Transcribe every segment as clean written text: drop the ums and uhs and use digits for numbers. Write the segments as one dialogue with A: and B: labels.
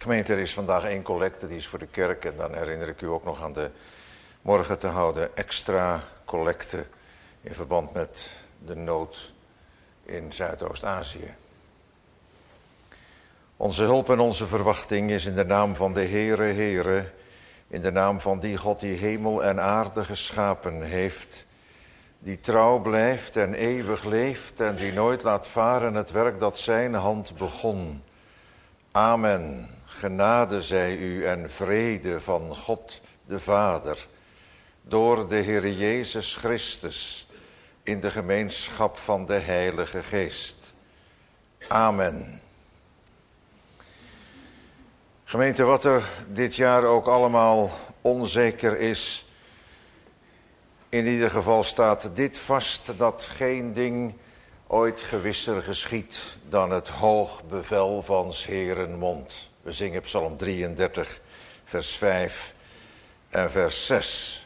A: Gemeente, er is vandaag 1 collecte, die is voor de kerk. En dan herinner ik u ook nog aan de morgen te houden extra collecte in verband met de nood in Zuidoost-Azië. Onze hulp en onze verwachting is in de naam van de Heere, Heere, in de naam van die God die hemel en aarde geschapen heeft, die trouw blijft en eeuwig leeft en die nooit laat varen het werk dat zijn hand begon. Amen. Genade zij u en vrede van God de Vader, door de Heere Jezus Christus, in de gemeenschap van de Heilige Geest. Amen. Gemeente, wat er dit jaar ook allemaal onzeker is, in ieder geval staat dit vast, dat geen ding ooit gewisser geschiet dan het hoog bevel van 's Heeren mond. We zingen Psalm 33, vers 5 en vers 6.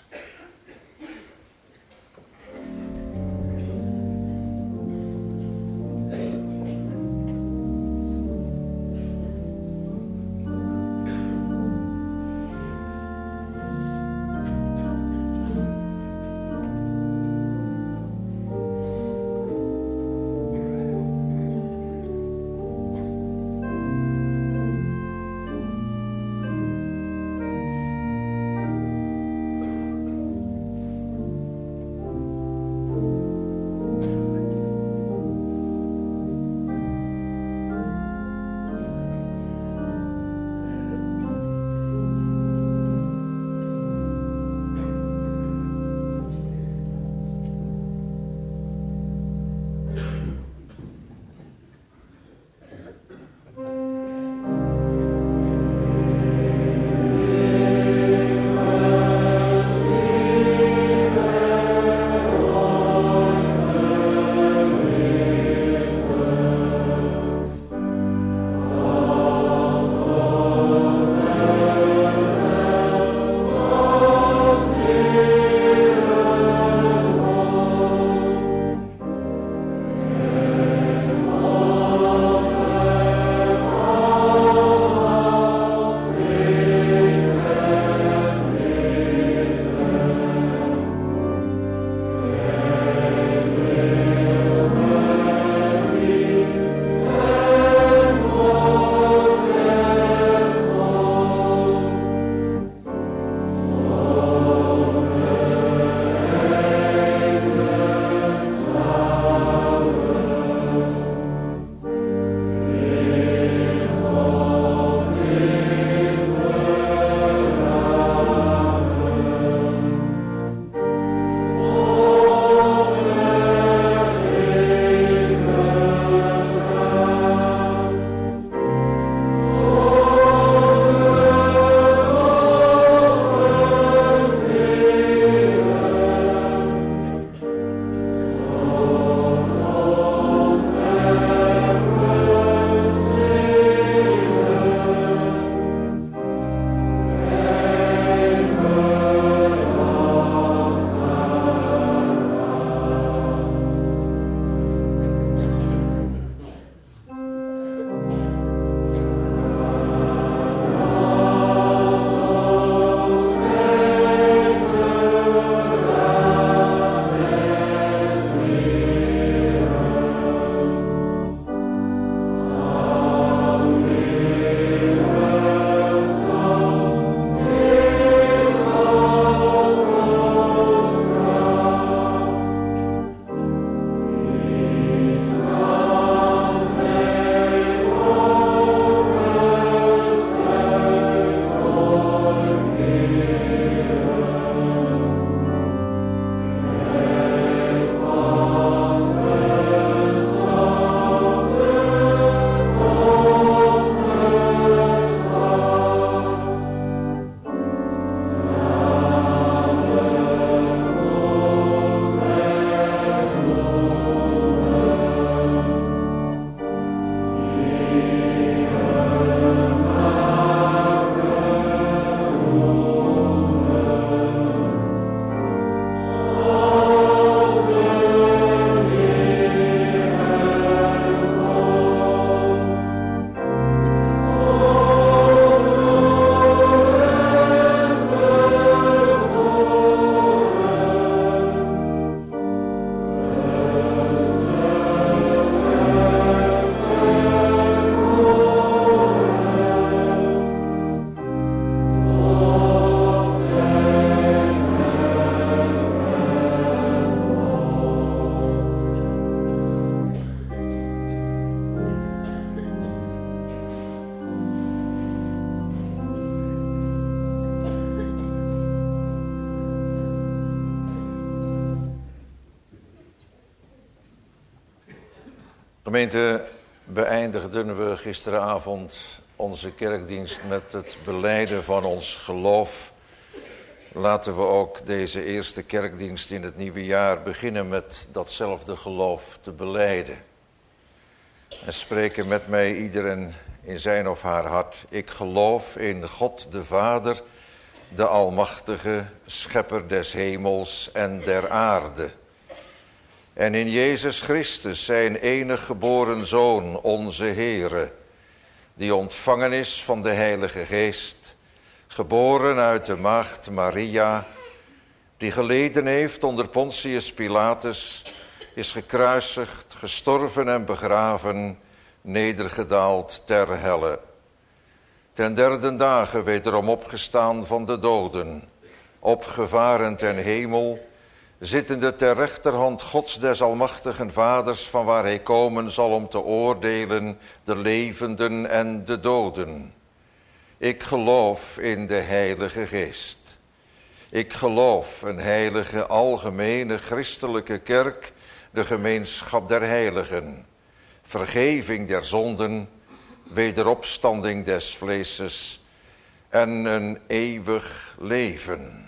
A: Gemeente, beëindigden we gisteravond onze kerkdienst met het belijden van ons geloof. Laten we ook deze eerste kerkdienst in het nieuwe jaar beginnen met datzelfde geloof te belijden. En spreken met mij iedereen in zijn of haar hart. Ik geloof in God de Vader, de Almachtige, Schepper des hemels en der aarde. En in Jezus Christus, zijn enig geboren Zoon, onze Heere, die ontvangen is van de Heilige Geest, geboren uit de maagd Maria, die geleden heeft onder Pontius Pilatus, is gekruisigd, gestorven en begraven, nedergedaald ter helle. Ten derde dagen wederom opgestaan van de doden, opgevaren ten hemel, zittende ter rechterhand Gods des almachtigen Vaders, van waar hij komen zal om te oordelen de levenden en de doden. Ik geloof in de Heilige Geest. Ik geloof een heilige, algemene, christelijke kerk, de gemeenschap der heiligen, vergeving der zonden, wederopstanding des vleeses en een eeuwig leven.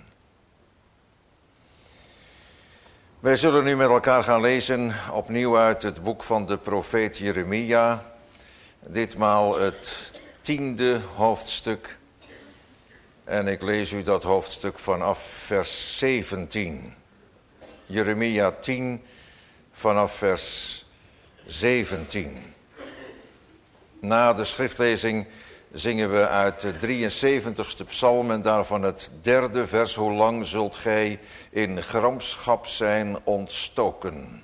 A: Wij zullen nu met elkaar gaan lezen opnieuw uit het boek van de profeet Jeremia. Ditmaal het 10e hoofdstuk. En ik lees u dat hoofdstuk vanaf vers 17. Jeremia 10 vanaf vers 17. Na de schriftlezing zingen we uit de 73ste psalm en daarvan het 3e vers. Hoe lang zult gij in gramschap zijn ontstoken?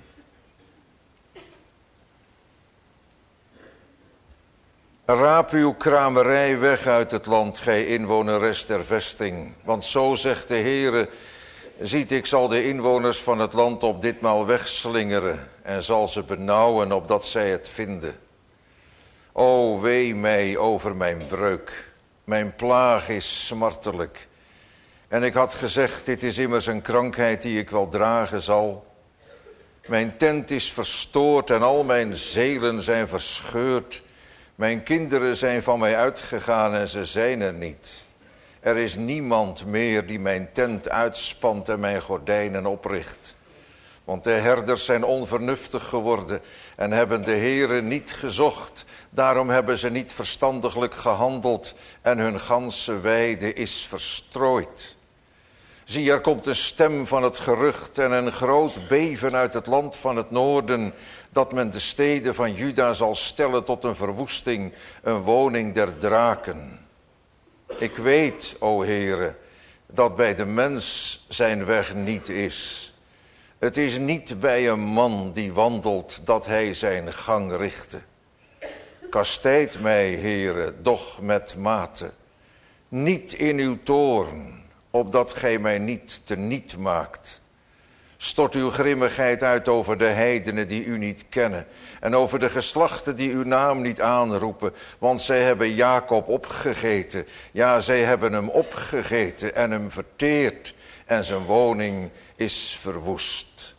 A: Raap uw kramerij weg uit het land, gij inwoneres der vesting. Want zo zegt de Heere, ziet, ik zal de inwoners van het land op ditmaal wegslingeren en zal ze benauwen opdat zij het vinden. O wee mij over mijn breuk, mijn plaag is smartelijk. En ik had gezegd, dit is immers een krankheid die ik wel dragen zal. Mijn tent is verstoord en al mijn zelen zijn verscheurd. Mijn kinderen zijn van mij uitgegaan en ze zijn er niet. Er is niemand meer die mijn tent uitspant en mijn gordijnen opricht. Want de herders zijn onvernuftig geworden en hebben de Heere niet gezocht. Daarom hebben ze niet verstandiglijk gehandeld en hun ganse weide is verstrooid. Zie, er komt een stem van het gerucht en een groot beven uit het land van het noorden, dat men de steden van Juda zal stellen tot een verwoesting, een woning der draken. Ik weet, o Heere, dat bij de mens zijn weg niet is. Het is niet bij een man die wandelt dat hij zijn gang richtte. Kastijd mij, Heere, doch met mate. Niet in uw toorn, opdat gij mij niet teniet maakt. Stort uw grimmigheid uit over de heidenen die u niet kennen en over de geslachten die uw naam niet aanroepen, want zij hebben Jacob opgegeten. Ja, zij hebben hem opgegeten en hem verteerd en zijn woning is verwoest.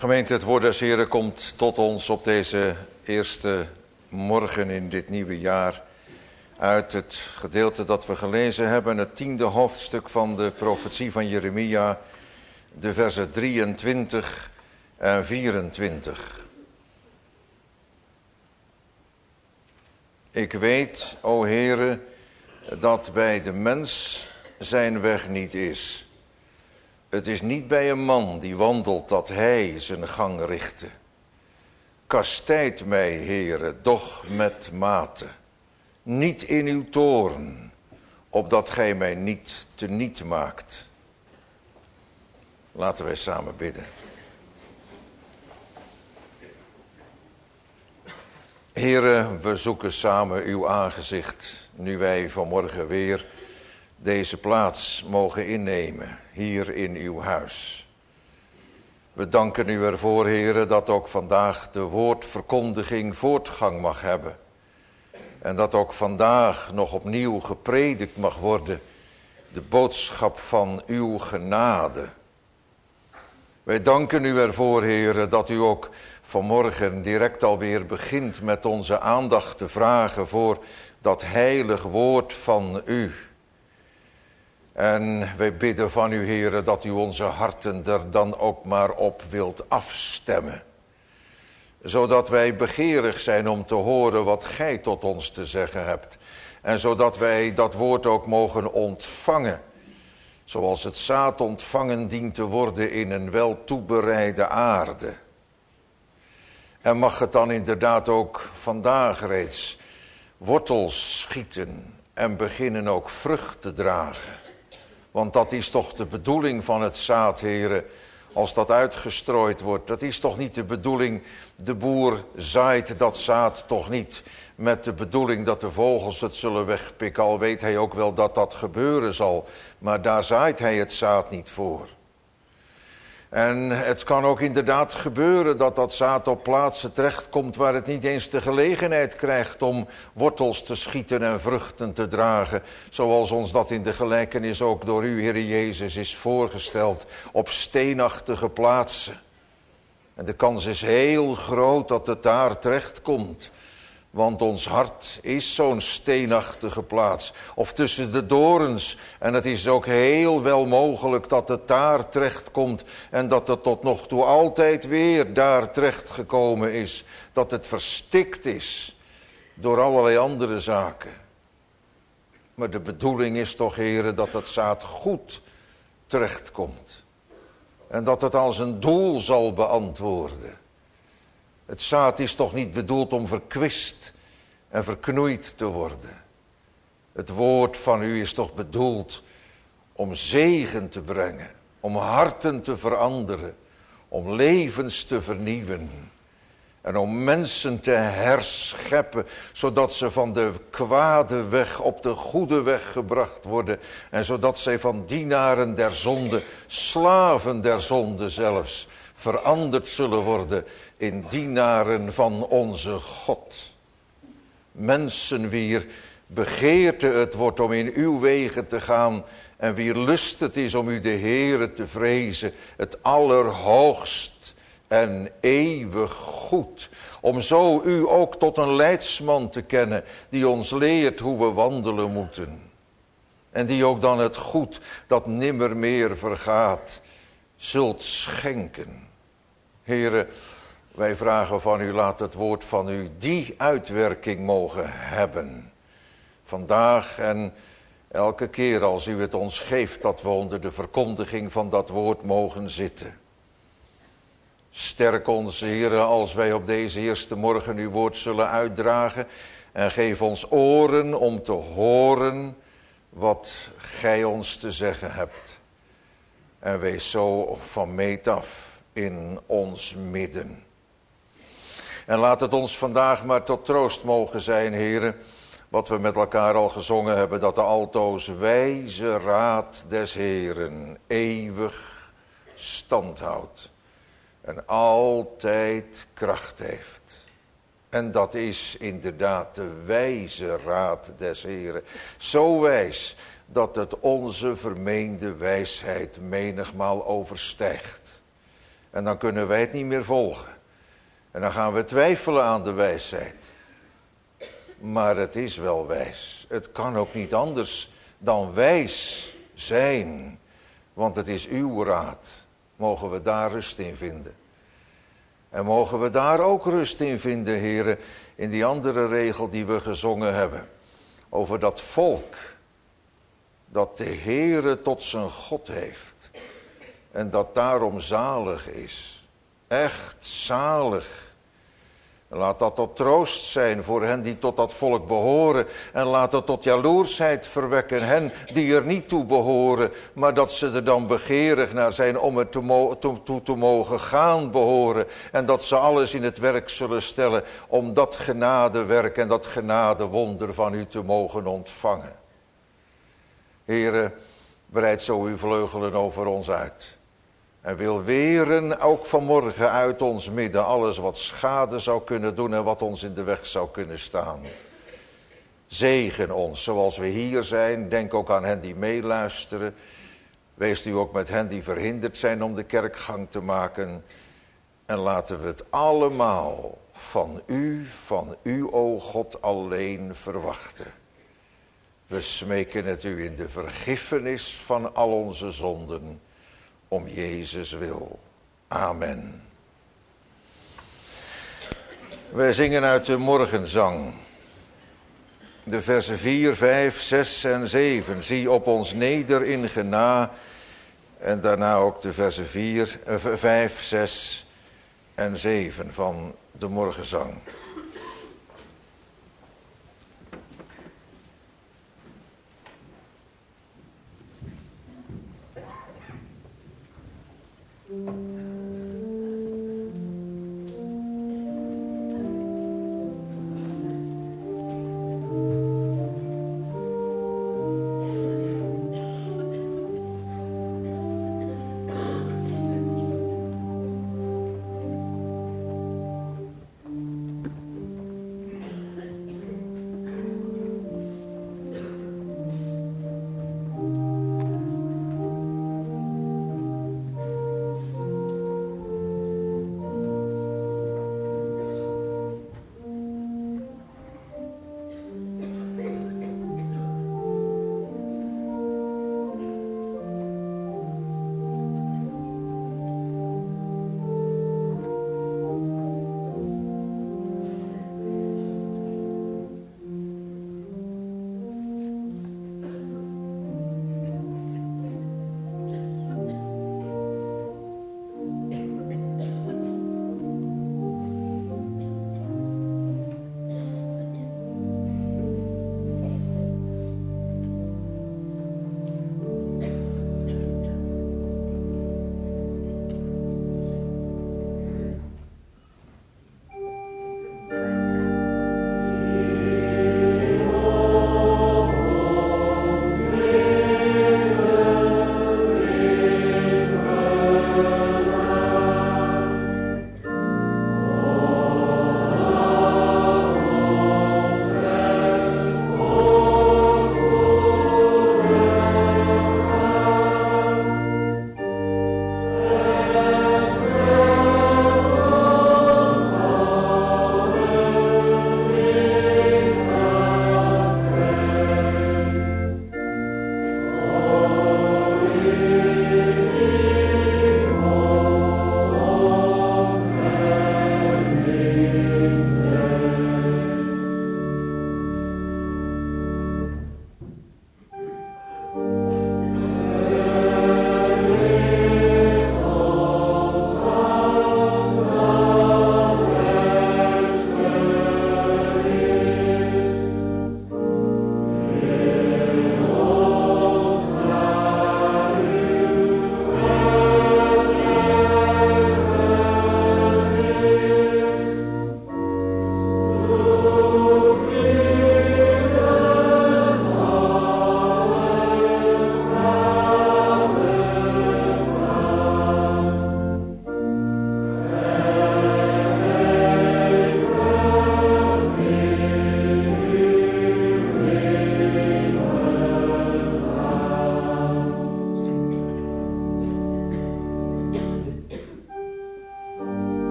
A: Gemeente, het woord des Heren komt tot ons op deze eerste morgen in dit nieuwe jaar uit het gedeelte dat we gelezen hebben, het 10e hoofdstuk van de profetie van Jeremia, de versen 23 en 24. Ik weet, o Heere, dat bij de mens zijn weg niet is. Het is niet bij een man die wandelt dat hij zijn gang richtte. Kastijd mij, Heere, doch met mate, niet in uw toorn, opdat gij mij niet teniet maakt. Laten wij samen bidden. Heere, we zoeken samen uw aangezicht, nu wij vanmorgen weer deze plaats mogen innemen, hier in uw huis. We danken u ervoor, Heere, dat ook vandaag de woordverkondiging voortgang mag hebben. En dat ook vandaag nog opnieuw gepredikt mag worden, de boodschap van uw genade. Wij danken u ervoor, Heere, dat u ook vanmorgen direct alweer begint met onze aandacht te vragen voor dat heilig woord van u. En wij bidden van u, Heere, dat u onze harten er dan ook maar op wilt afstemmen. Zodat wij begeerig zijn om te horen wat gij tot ons te zeggen hebt. En zodat wij dat woord ook mogen ontvangen. Zoals het zaad ontvangen dient te worden in een wel toebereide aarde. En mag het dan inderdaad ook vandaag reeds wortels schieten en beginnen ook vrucht te dragen. Want dat is toch de bedoeling van het zaad, Heere, als dat uitgestrooid wordt. Dat is toch niet de bedoeling, de boer zaait dat zaad toch niet met de bedoeling dat de vogels het zullen wegpikken. Al weet hij ook wel dat dat gebeuren zal, maar daar zaait hij het zaad niet voor. En het kan ook inderdaad gebeuren dat dat zaad op plaatsen terechtkomt waar het niet eens de gelegenheid krijgt om wortels te schieten en vruchten te dragen. Zoals ons dat in de gelijkenis ook door u, Heere Jezus, is voorgesteld, op steenachtige plaatsen. En de kans is heel groot dat het daar terechtkomt. Want ons hart is zo'n steenachtige plaats. Of tussen de dorens. En het is ook heel wel mogelijk dat het daar terechtkomt. En dat het tot nog toe altijd weer daar terechtgekomen is. Dat het verstikt is door allerlei andere zaken. Maar de bedoeling is toch, Heere, dat het zaad goed terechtkomt. En dat het als een doel zal beantwoorden. Het zaad is toch niet bedoeld om verkwist en verknoeid te worden. Het woord van u is toch bedoeld om zegen te brengen, om harten te veranderen, om levens te vernieuwen en om mensen te herscheppen, zodat ze van de kwade weg op de goede weg gebracht worden en zodat zij van dienaren der zonde, slaven der zonde zelfs, veranderd zullen worden in dienaren van onze God. Mensen wier begeerte het wordt om in uw wegen te gaan en wier lust het is om u de Heere te vrezen, het allerhoogst en eeuwig goed. Om zo u ook tot een leidsman te kennen die ons leert hoe we wandelen moeten. En die ook dan het goed dat nimmer meer vergaat zult schenken. Heere, wij vragen van u, laat het woord van u die uitwerking mogen hebben. Vandaag en elke keer als u het ons geeft dat we onder de verkondiging van dat woord mogen zitten. Sterk ons, Heere, als wij op deze eerste morgen uw woord zullen uitdragen. En geef ons oren om te horen wat gij ons te zeggen hebt. En wees zo van meet af in ons midden. En laat het ons vandaag maar tot troost mogen zijn, Heere, wat we met elkaar al gezongen hebben, dat de altoos wijze raad des Heeren eeuwig stand houdt en altijd kracht heeft. En dat is inderdaad de wijze raad des Heeren, zo wijs dat het onze vermeende wijsheid menigmaal overstijgt. En dan kunnen wij het niet meer volgen. En dan gaan we twijfelen aan de wijsheid. Maar het is wel wijs. Het kan ook niet anders dan wijs zijn. Want het is uw raad. Mogen we daar rust in vinden. En mogen we daar ook rust in vinden, heren, in die andere regel die we gezongen hebben. Over dat volk dat de Heere tot zijn God heeft. En dat daarom zalig is. Echt zalig. Laat dat tot troost zijn voor hen die tot dat volk behoren. En laat het tot jaloersheid verwekken hen die er niet toe behoren. Maar dat ze er dan begeerig naar zijn om er toe te mogen gaan behoren. En dat ze alles in het werk zullen stellen om dat genadewerk en dat genadewonder van u te mogen ontvangen. Heere, breid zo uw vleugelen over ons uit. En wil weren ook vanmorgen uit ons midden alles wat schade zou kunnen doen en wat ons in de weg zou kunnen staan. Zegen ons zoals we hier zijn. Denk ook aan hen die meeluisteren. Wees u ook met hen die verhinderd zijn om de kerkgang te maken. En laten we het allemaal van u, o God, alleen verwachten. We smeken het u in de vergiffenis van al onze zonden. Om Jezus wil. Amen. Wij zingen uit de morgenzang. De versen 4, 5, 6 en 7. Zie op ons neder in gena. En daarna ook de versen 5, 6 en 7 van de morgenzang.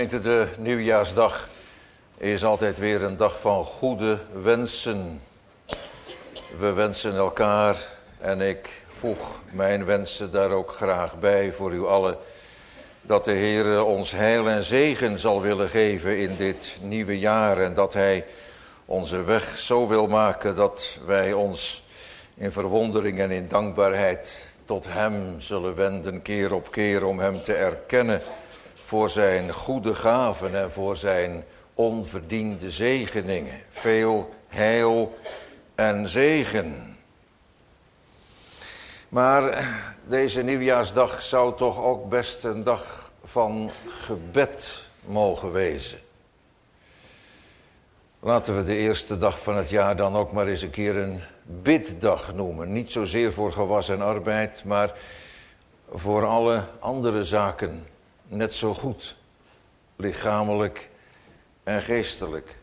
A: De nieuwjaarsdag is altijd weer een dag van goede wensen. We wensen elkaar en ik voeg mijn wensen daar ook graag bij voor u allen. Dat de Heer ons heil en zegen zal willen geven in dit nieuwe jaar. En dat Hij onze weg zo wil maken dat wij ons in verwondering en in dankbaarheid tot Hem zullen wenden keer op keer om Hem te erkennen voor zijn goede gaven en voor zijn onverdiende zegeningen. Veel heil en zegen. Maar deze nieuwjaarsdag zou toch ook best een dag van gebed mogen wezen. Laten we de eerste dag van het jaar dan ook maar eens een keer een biddag noemen. Niet zozeer voor gewas en arbeid, maar voor alle andere zaken. Net zo goed, lichamelijk en geestelijk.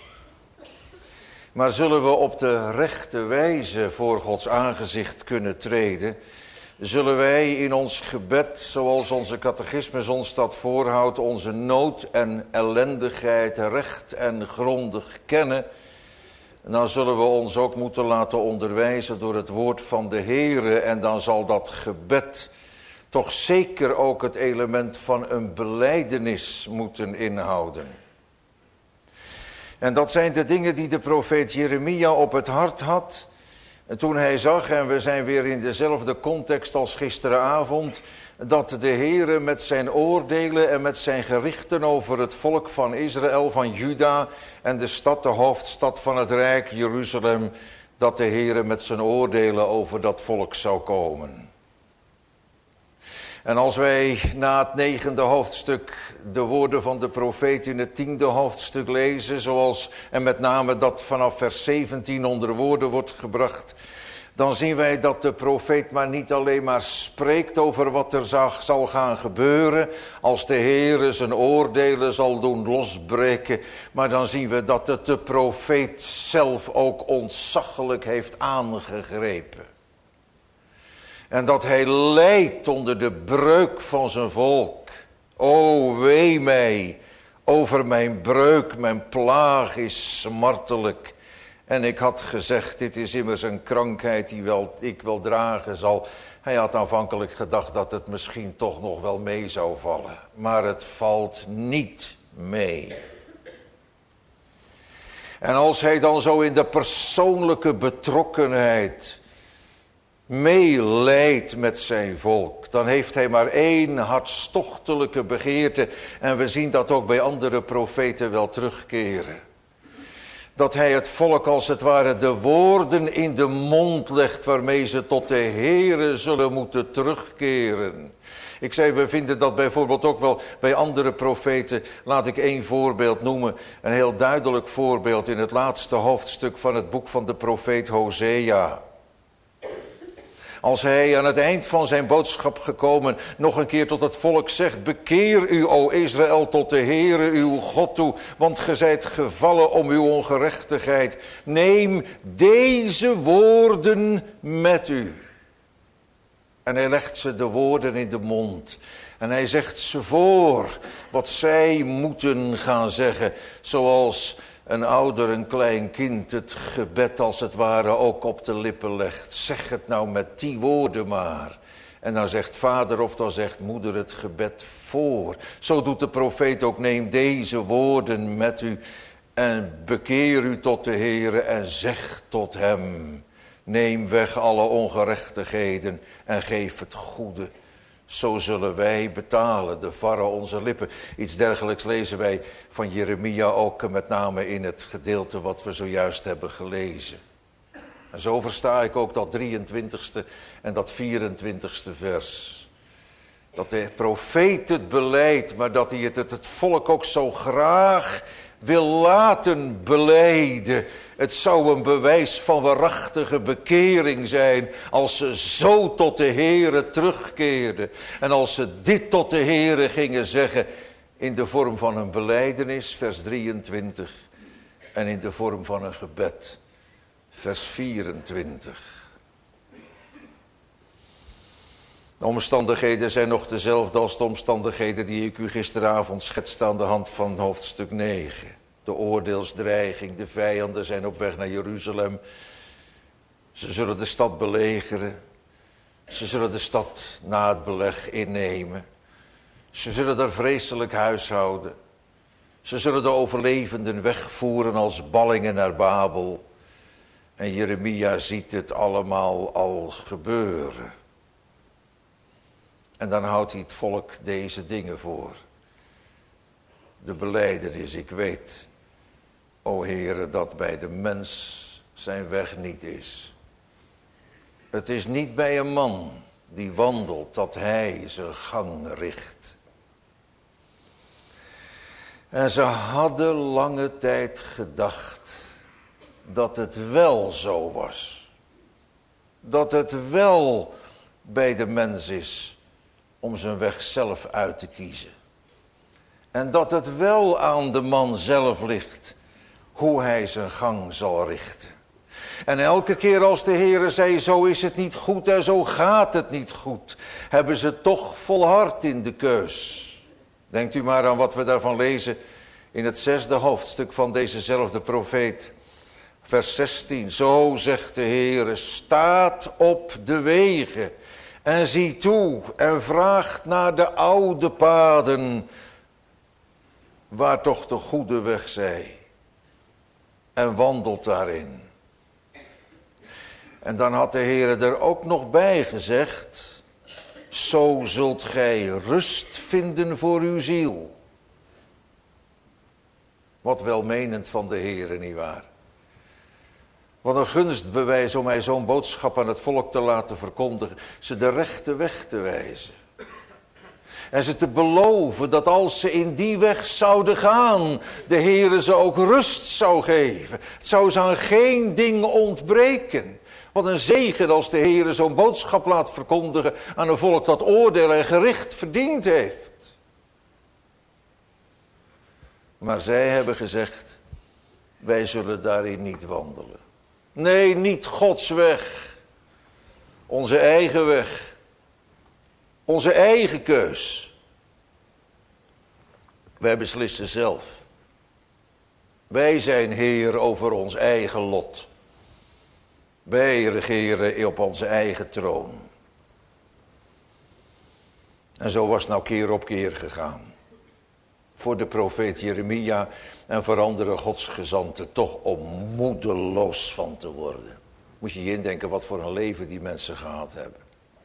A: Maar zullen we op de rechte wijze voor Gods aangezicht kunnen treden, zullen wij in ons gebed, zoals onze catechismus ons dat voorhoudt, onze nood en ellendigheid recht en grondig kennen, dan zullen we ons ook moeten laten onderwijzen door het woord van de Heere. En dan zal dat gebed toch zeker ook het element van een belijdenis moeten inhouden. En dat zijn de dingen die de profeet Jeremia op het hart had. En toen hij zag, en we zijn weer in dezelfde context als gisteravond, dat de Heere met zijn oordelen en met zijn gerichten over het volk van Israël, van Juda en de stad, de hoofdstad van het Rijk, Jeruzalem, dat de Heere met zijn oordelen over dat volk zou komen. En als wij na het 9e hoofdstuk de woorden van de profeet in het 10e hoofdstuk lezen, zoals en met name dat vanaf vers 17 onder woorden wordt gebracht, dan zien wij dat de profeet maar niet alleen maar spreekt over wat er zal gaan gebeuren, als de Heere zijn oordelen zal doen losbreken, maar dan zien we dat het de profeet zelf ook ontzaglijk heeft aangegrepen. En dat hij lijdt onder de breuk van zijn volk. O, wee mij over mijn breuk, mijn plaag is smartelijk. En ik had gezegd, dit is immers een krankheid die ik wel dragen zal. Hij had aanvankelijk gedacht dat het misschien toch nog wel mee zou vallen. Maar het valt niet mee. En als hij dan zo in de persoonlijke betrokkenheid meelijdt met zijn volk, dan heeft hij maar één hartstochtelijke begeerte. En we zien dat ook bij andere profeten wel terugkeren. Dat hij het volk als het ware de woorden in de mond legt waarmee ze tot de Heere zullen moeten terugkeren. Ik zei, we vinden dat bijvoorbeeld ook wel bij andere profeten. Laat ik één voorbeeld noemen. Een heel duidelijk voorbeeld in het laatste hoofdstuk van het boek van de profeet Hosea. Als hij aan het eind van zijn boodschap gekomen nog een keer tot het volk zegt: bekeer u, o Israël, tot de Heere uw God toe, want ge zijt gevallen om uw ongerechtigheid. Neem deze woorden met u. En hij legt ze de woorden in de mond. En hij zegt ze voor wat zij moeten gaan zeggen, zoals een ouder, een klein kind het gebed als het ware ook op de lippen legt. Zeg het nou met die woorden maar. En dan zegt vader of dan zegt moeder het gebed voor. Zo doet de profeet ook: neem deze woorden met u en bekeer u tot de Heere en zeg tot hem: neem weg alle ongerechtigheden en geef het goede. Zo zullen wij betalen, de varren onze lippen. Iets dergelijks lezen wij van Jeremia ook, met name in het gedeelte wat we zojuist hebben gelezen. En zo versta ik ook dat 23e en dat 24e vers. Dat de profeet het belijdt, maar dat hij het volk ook zo graag wil laten belijden. Het zou een bewijs van waarachtige bekering zijn als ze zo tot de Heere terugkeerden. En als ze dit tot de Heere gingen zeggen in de vorm van een belijdenis, vers 23. En in de vorm van een gebed, vers 24. De omstandigheden zijn nog dezelfde als de omstandigheden die ik u gisteravond schetste aan de hand van hoofdstuk 9. De oordeelsdreiging, de vijanden zijn op weg naar Jeruzalem. Ze zullen de stad belegeren. Ze zullen de stad na het beleg innemen. Ze zullen daar vreselijk huishouden. Ze zullen de overlevenden wegvoeren als ballingen naar Babel. En Jeremia ziet het allemaal al gebeuren. En dan houdt hij het volk deze dingen voor. De belijdenis, ik weet, o Heere, dat bij de mens zijn weg niet is. Het is niet bij een man die wandelt dat hij zijn gang richt. En ze hadden lange tijd gedacht dat het wel zo was. Dat het wel bij de mens is om zijn weg zelf uit te kiezen. En dat het wel aan de man zelf ligt hoe hij zijn gang zal richten. En elke keer als de Heere zei, zo is het niet goed en zo gaat het niet goed, hebben ze toch volhard in de keus. Denkt u maar aan wat we daarvan lezen in het 6e hoofdstuk van dezezelfde profeet. Vers 16, zo zegt de Heere, staat op de wegen en zie toe en vraagt naar de oude paden, waar toch de goede weg zij, en wandelt daarin. En dan had de Heere er ook nog bij gezegd, zo zult gij rust vinden voor uw ziel. Wat welmenend van de Heere, nietwaar? Wat een gunstbewijs om mij zo'n boodschap aan het volk te laten verkondigen. Ze de rechte weg te wijzen. En ze te beloven dat als ze in die weg zouden gaan, de Heere ze ook rust zou geven. Het zou ze aan geen ding ontbreken. Wat een zegen als de Heere zo'n boodschap laat verkondigen aan een volk dat oordeel en gericht verdiend heeft. Maar zij hebben gezegd, wij zullen daarin niet wandelen. Nee, niet Gods weg. Onze eigen weg. Onze eigen keus. Wij beslissen zelf. Wij zijn Heer over ons eigen lot. Wij regeren op onze eigen troon. En zo was het nou keer op keer gegaan. Voor de profeet Jeremia en voor andere godsgezanten toch om moedeloos van te worden. Moet je je indenken wat voor een leven die mensen gehad hebben.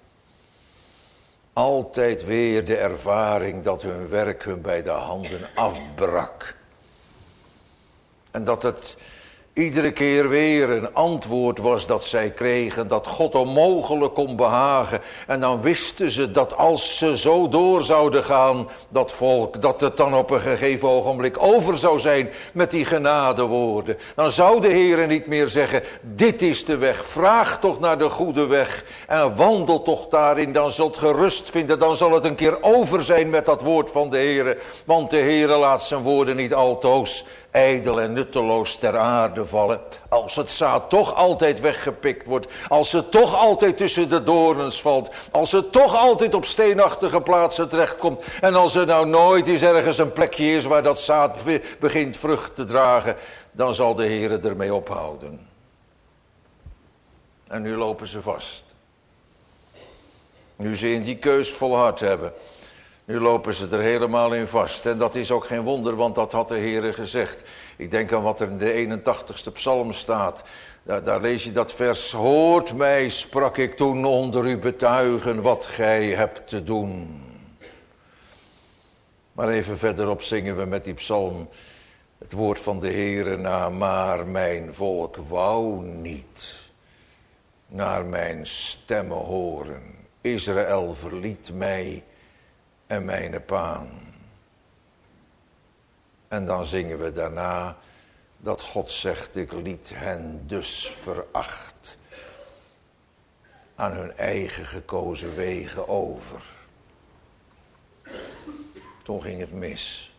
A: Altijd weer de ervaring dat hun werk hun bij de handen afbrak. En dat het iedere keer weer een antwoord was dat zij kregen, dat God onmogelijk kon behagen. En dan wisten ze dat als ze zo door zouden gaan, dat volk, dat het dan op een gegeven ogenblik over zou zijn met die genadewoorden. Dan zou de Heer niet meer zeggen, dit is de weg, vraag toch naar de goede weg en wandel toch daarin, dan zult ge rust vinden, dan zal het een keer over zijn met dat woord van de Heer. Want de Heer laat zijn woorden niet altoos ijdel en nutteloos ter aarde vallen. Als het zaad toch altijd weggepikt wordt. Als het toch altijd tussen de doorns valt. Als het toch altijd op steenachtige plaatsen terechtkomt. En als er nou nooit eens ergens een plekje is waar dat zaad begint vrucht te dragen. Dan zal de Heer ermee ophouden. En nu lopen ze vast. Nu ze in die keus volhard hebben. Nu lopen ze er helemaal in vast. En dat is ook geen wonder, want dat had de Heere gezegd. Ik denk aan wat er in de 81ste psalm staat. Daar lees je dat vers. Hoort mij, sprak ik toen, onder u betuigen wat gij hebt te doen. Maar even verderop zingen we met die psalm het woord van de Heere na. Maar mijn volk wou niet naar mijn stemmen horen. Israël verliet mij en mijn paan. En dan zingen we daarna dat God zegt, ik liet hen dus veracht aan hun eigen gekozen wegen over. Toen ging het mis.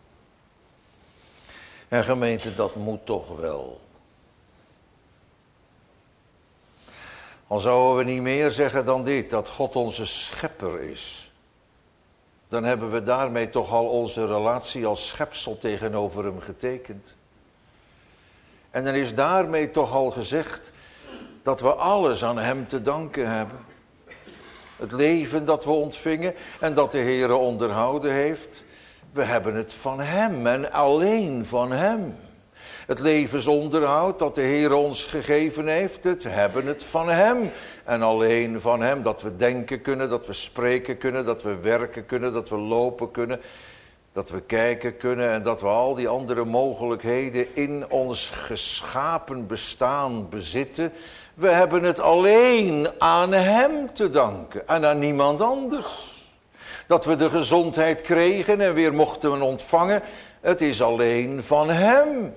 A: En gemeente, dat moet toch wel. Al zouden we niet meer zeggen dan dit, dat God onze schepper is. Dan hebben we daarmee toch al onze relatie als schepsel tegenover hem getekend. En dan is daarmee toch al gezegd dat we alles aan hem te danken hebben. Het leven dat we ontvingen en dat de Heere onderhouden heeft, we hebben het van hem en alleen van hem. Het levensonderhoud dat de Heere ons gegeven heeft, het hebben het van hem en alleen van hem. Dat we denken kunnen, dat we spreken kunnen, dat we werken kunnen, dat we lopen kunnen, dat we kijken kunnen en dat we al die andere mogelijkheden in ons geschapen bestaan bezitten. We hebben het alleen aan hem te danken en aan niemand anders. Dat we de gezondheid kregen en weer mochten ontvangen, het is alleen van hem.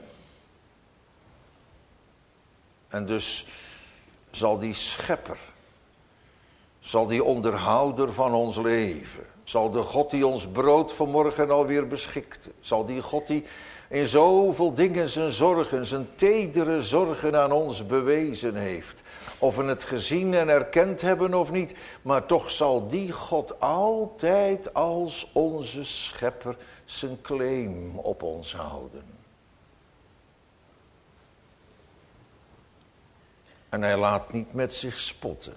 A: En dus zal die schepper, zal die onderhouder van ons leven, zal de God die ons brood vanmorgen alweer beschikte, zal die God die in zoveel dingen zijn zorgen, zijn tedere zorgen aan ons bewezen heeft, of we het gezien en erkend hebben of niet, maar toch zal die God altijd als onze schepper zijn claim op ons houden. En hij laat niet met zich spotten.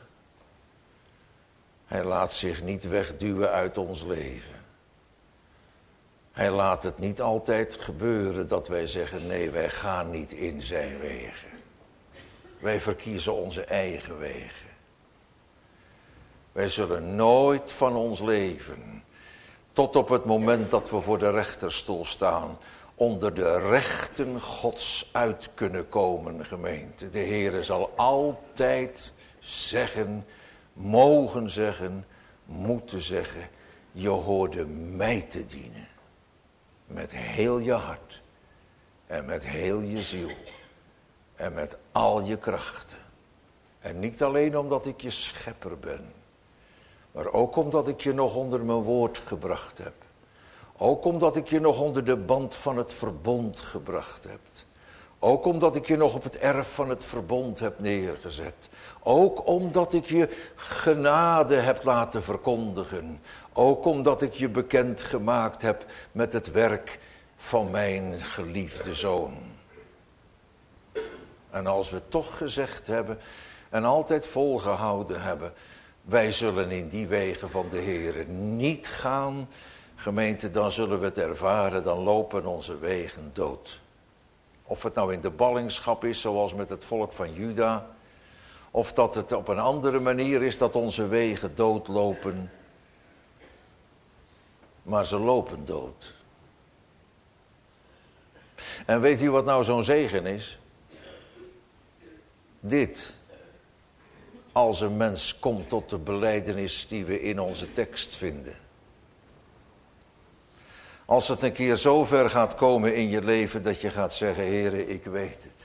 A: Hij laat zich niet wegduwen uit ons leven. Hij laat het niet altijd gebeuren dat wij zeggen, nee, wij gaan niet in zijn wegen. Wij verkiezen onze eigen wegen. Wij zullen nooit van ons leven, tot op het moment dat we voor de rechterstoel staan, onder de rechten Gods uit kunnen komen, gemeente. De Heere zal altijd zeggen, mogen zeggen, moeten zeggen, je hoorde mij te dienen. Met heel je hart en met heel je ziel en met al je krachten. En niet alleen omdat ik je schepper ben, maar ook omdat ik je nog onder mijn woord gebracht heb. Ook omdat ik je nog onder de band van het verbond gebracht heb. Ook omdat ik je nog op het erf van het verbond heb neergezet. Ook omdat ik je genade heb laten verkondigen. Ook omdat ik je bekend gemaakt heb met het werk van mijn geliefde Zoon. En als we toch gezegd hebben en altijd volgehouden hebben, wij zullen in die wegen van de Heere niet gaan, gemeente, dan zullen we het ervaren, dan lopen onze wegen dood. Of het nou in de ballingschap is, zoals met het volk van Juda, of dat het op een andere manier is dat onze wegen doodlopen. Maar ze lopen dood. En weet u wat nou zo'n zegen is? Dit. Als een mens komt tot de belijdenis die we in onze tekst vinden. Als het een keer zo ver gaat komen in je leven dat je gaat zeggen, Heere, ik weet het.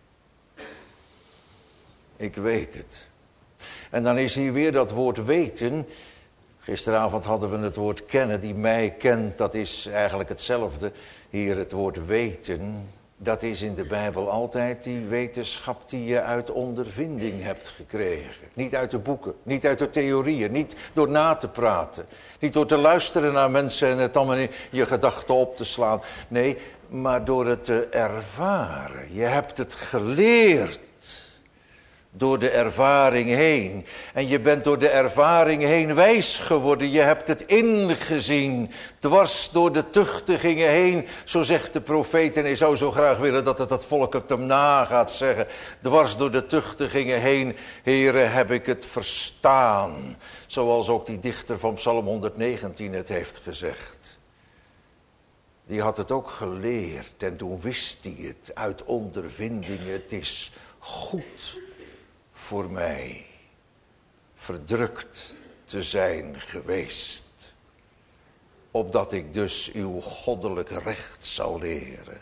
A: Ik weet het. En dan is hier weer dat woord weten. Gisteravond hadden we het woord kennen, die mij kent, dat is eigenlijk hetzelfde. Hier het woord weten, dat is in de Bijbel altijd die wetenschap die je uit ondervinding hebt gekregen. Niet uit de boeken, niet uit de theorieën, niet door na te praten. Niet door te luisteren naar mensen en het allemaal in je gedachten op te slaan. Nee, maar door het te ervaren. Je hebt het geleerd. Door de ervaring heen. En je bent door de ervaring heen wijs geworden. Je hebt het ingezien. Dwars door de tuchtigingen heen. Zo zegt de profeet. En hij zou zo graag willen dat het volk het hem na gaat zeggen. Dwars door de tuchtigingen heen. Heere, heb ik het verstaan. Zoals ook die dichter van Psalm 119 het heeft gezegd. Die had het ook geleerd. En toen wist hij het uit ondervinding. Het is goed voor mij verdrukt te zijn geweest, opdat ik dus uw goddelijk recht zou leren.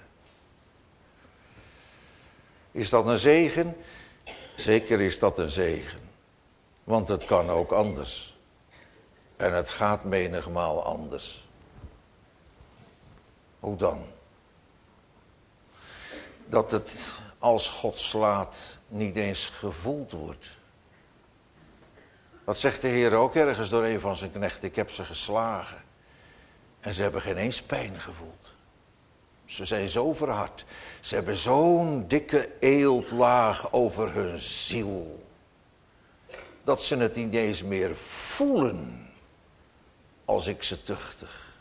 A: Is dat een zegen? Zeker is dat een zegen, want het kan ook anders. En het gaat menigmaal anders. Hoe dan? Dat het als God slaat niet eens gevoeld wordt. Dat zegt de Heer ook ergens door een van zijn knechten. Ik heb ze geslagen. En ze hebben geen eens pijn gevoeld. Ze zijn zo verhard. Ze hebben zo'n dikke eeltlaag over hun ziel. Dat ze het niet eens meer voelen als ik ze tuchtig.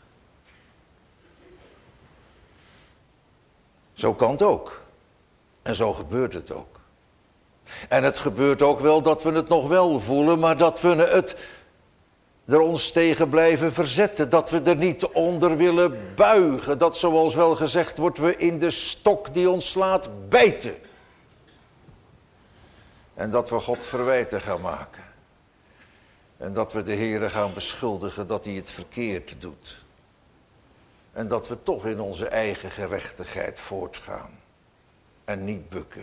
A: Zo kan het ook. En zo gebeurt het ook. En het gebeurt ook wel dat we het nog wel voelen, maar dat we het er ons tegen blijven verzetten. Dat we er niet onder willen buigen. Dat, zoals wel gezegd wordt, we in de stok die ons slaat bijten. En dat we God verwijten gaan maken. En dat we de Heere gaan beschuldigen dat hij het verkeerd doet. En dat we toch in onze eigen gerechtigheid voortgaan. En niet bukken.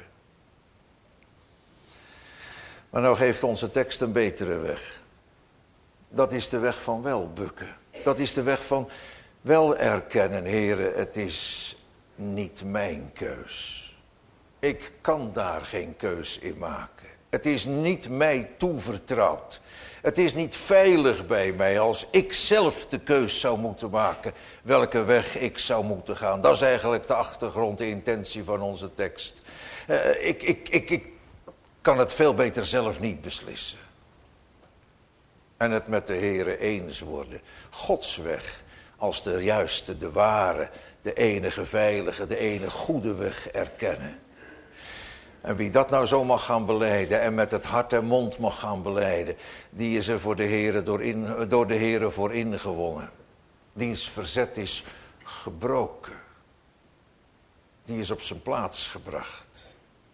A: Maar nou geeft onze tekst een betere weg. Dat is de weg van wel bukken. Dat is de weg van wel erkennen, Heere, het is niet mijn keus. Ik kan daar geen keus in maken. Het is niet mij toevertrouwd. Het is niet veilig bij mij als ik zelf de keus zou moeten maken welke weg ik zou moeten gaan. Dat is eigenlijk de achtergrond, de intentie van onze tekst. Ik kan het veel beter zelf niet beslissen. En het met de Heere eens worden. Gods weg als de juiste, de ware, de enige veilige, de enige goede weg erkennen. En wie dat nou zo mag gaan belijden en met het hart en mond mag gaan belijden, die is er voor de Heere door de Heere voor ingewonnen. Diens verzet is gebroken. Die is op zijn plaats gebracht.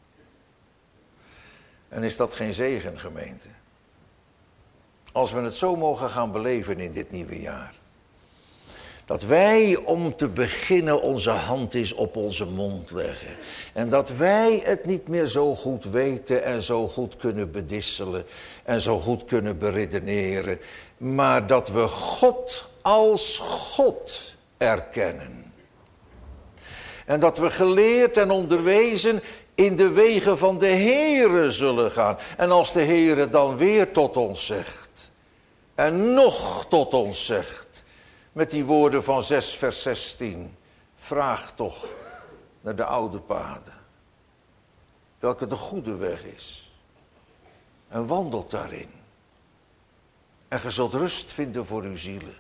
A: En is dat geen zegen, gemeente? Als we het zo mogen gaan beleven in dit nieuwe jaar. Dat wij om te beginnen onze hand eens op onze mond leggen. En dat wij het niet meer zo goed weten en zo goed kunnen bedisselen. En zo goed kunnen beredeneren. Maar dat we God als God erkennen. En dat we geleerd en onderwezen in de wegen van de Heere zullen gaan. En als de Heere dan weer tot ons zegt. En nog tot ons zegt. Met die woorden van 6 vers 16. Vraag toch naar de oude paden. Welke de goede weg is. En wandelt daarin. En ge zult rust vinden voor uw zielen.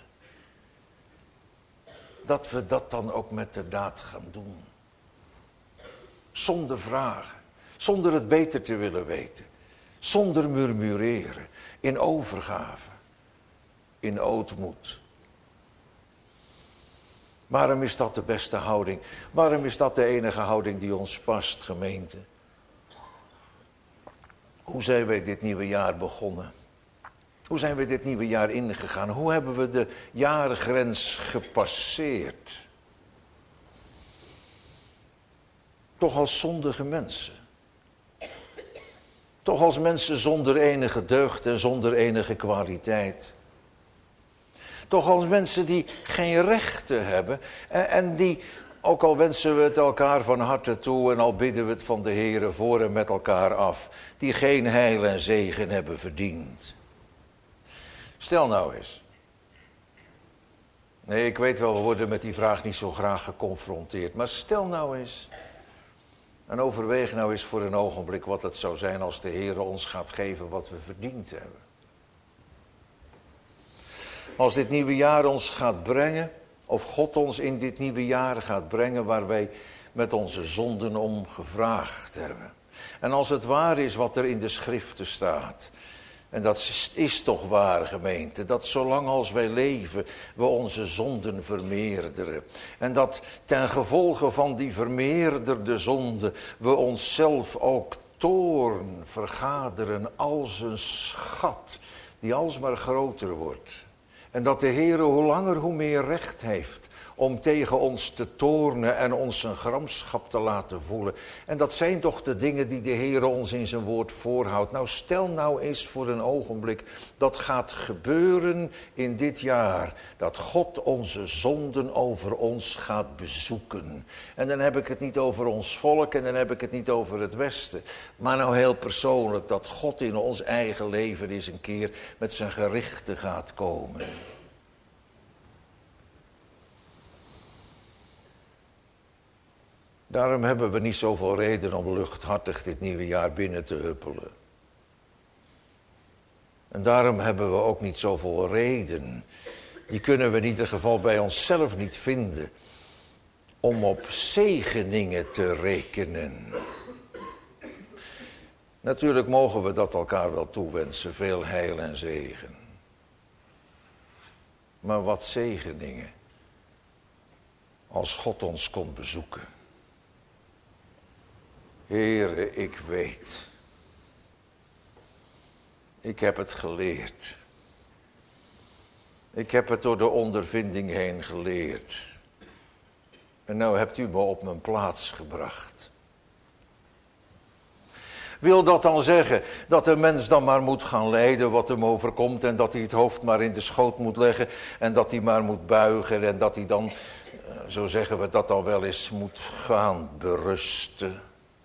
A: Dat we dat dan ook met de daad gaan doen. Zonder vragen. Zonder het beter te willen weten. Zonder murmureren. In overgave. In ootmoed. Waarom is dat de beste houding? Waarom is dat de enige houding die ons past, gemeente? Hoe zijn wij dit nieuwe jaar begonnen? Hoe zijn we dit nieuwe jaar ingegaan? Hoe hebben we de jaargrens gepasseerd? Toch als zondige mensen. Toch als mensen zonder enige deugd en zonder enige kwaliteit. Toch als mensen die geen rechten hebben en die, ook al wensen we het elkaar van harte toe en al bidden we het van de Heere voor en met elkaar af, die geen heil en zegen hebben verdiend. Stel nou eens. Nee, ik weet wel, we worden met die vraag niet zo graag geconfronteerd, maar stel nou eens. En overweeg nou eens voor een ogenblik wat het zou zijn als de Heere ons gaat geven wat we verdiend hebben. Als dit nieuwe jaar ons gaat brengen, of God ons in dit nieuwe jaar gaat brengen waar wij met onze zonden om gevraagd hebben. En als het waar is wat er in de schriften staat. En dat is toch waar, gemeente, dat zolang als wij leven we onze zonden vermeerderen. En dat ten gevolge van die vermeerderde zonde we onszelf ook toorn vergaderen als een schat die alsmaar groter wordt. En dat de Heere hoe langer hoe meer recht heeft om tegen ons te toornen en ons zijn gramschap te laten voelen. En dat zijn toch de dingen die de Heer ons in zijn woord voorhoudt. Nou, stel nou eens voor een ogenblik, dat gaat gebeuren in dit jaar. Dat God onze zonden over ons gaat bezoeken. En dan heb ik het niet over ons volk en dan heb ik het niet over het Westen. Maar nou heel persoonlijk, dat God in ons eigen leven eens een keer met zijn gerichten gaat komen. Daarom hebben we niet zoveel reden om luchthartig dit nieuwe jaar binnen te huppelen. En daarom hebben we ook niet zoveel reden. Die kunnen we in ieder geval bij onszelf niet vinden. Om op zegeningen te rekenen. Natuurlijk mogen we dat elkaar wel toewensen, veel heil en zegen. Maar wat zegeningen. Als God ons komt bezoeken. Heere, ik weet. Ik heb het geleerd. Ik heb het door de ondervinding heen geleerd. En nou hebt u me op mijn plaats gebracht. Wil dat dan zeggen dat de mens dan maar moet gaan lijden wat hem overkomt en dat hij het hoofd maar in de schoot moet leggen en dat hij maar moet buigen en dat hij dan, zo zeggen we dat dan wel eens, moet gaan berusten?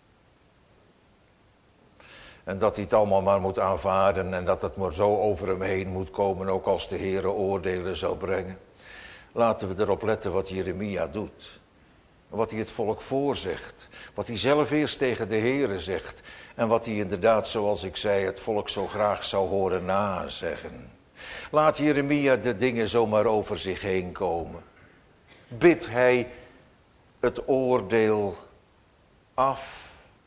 A: En dat hij het allemaal maar moet aanvaarden en dat het maar zo over hem heen moet komen, ook als de Heere oordelen zou brengen. Laten we erop letten wat Jeremia doet. Wat hij het volk voorzegt. Wat hij zelf eerst tegen de Heere zegt. En wat hij inderdaad, zoals ik zei, het volk zo graag zou horen nazeggen. Laat Jeremia de dingen zomaar over zich heen komen. Bidt hij het oordeel af.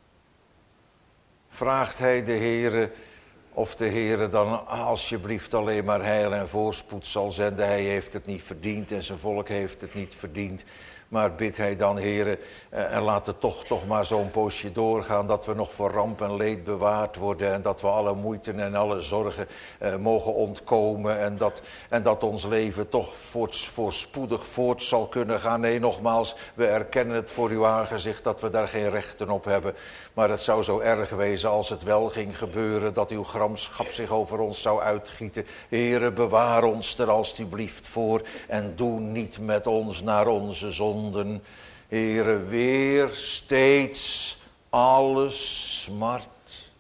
A: Vraagt hij de Heere of de Heere dan alsjeblieft alleen maar heil en voorspoed zal zenden. Hij heeft het niet verdiend en zijn volk heeft het niet verdiend. Maar bidt hij dan, Heere, en laat het toch maar zo'n poosje doorgaan, dat we nog voor ramp en leed bewaard worden en dat we alle moeite en alle zorgen mogen ontkomen en dat ons leven toch voorspoedig voort zal kunnen gaan. Nee, nogmaals, we erkennen het voor uw aangezicht dat we daar geen rechten op hebben. Maar het zou zo erg wezen als het wel ging gebeuren, dat uw gramschap zich over ons zou uitgieten. Heere, bewaar ons er alstublieft voor en doe niet met ons naar onze zonden. Heere, weer steeds alles smart.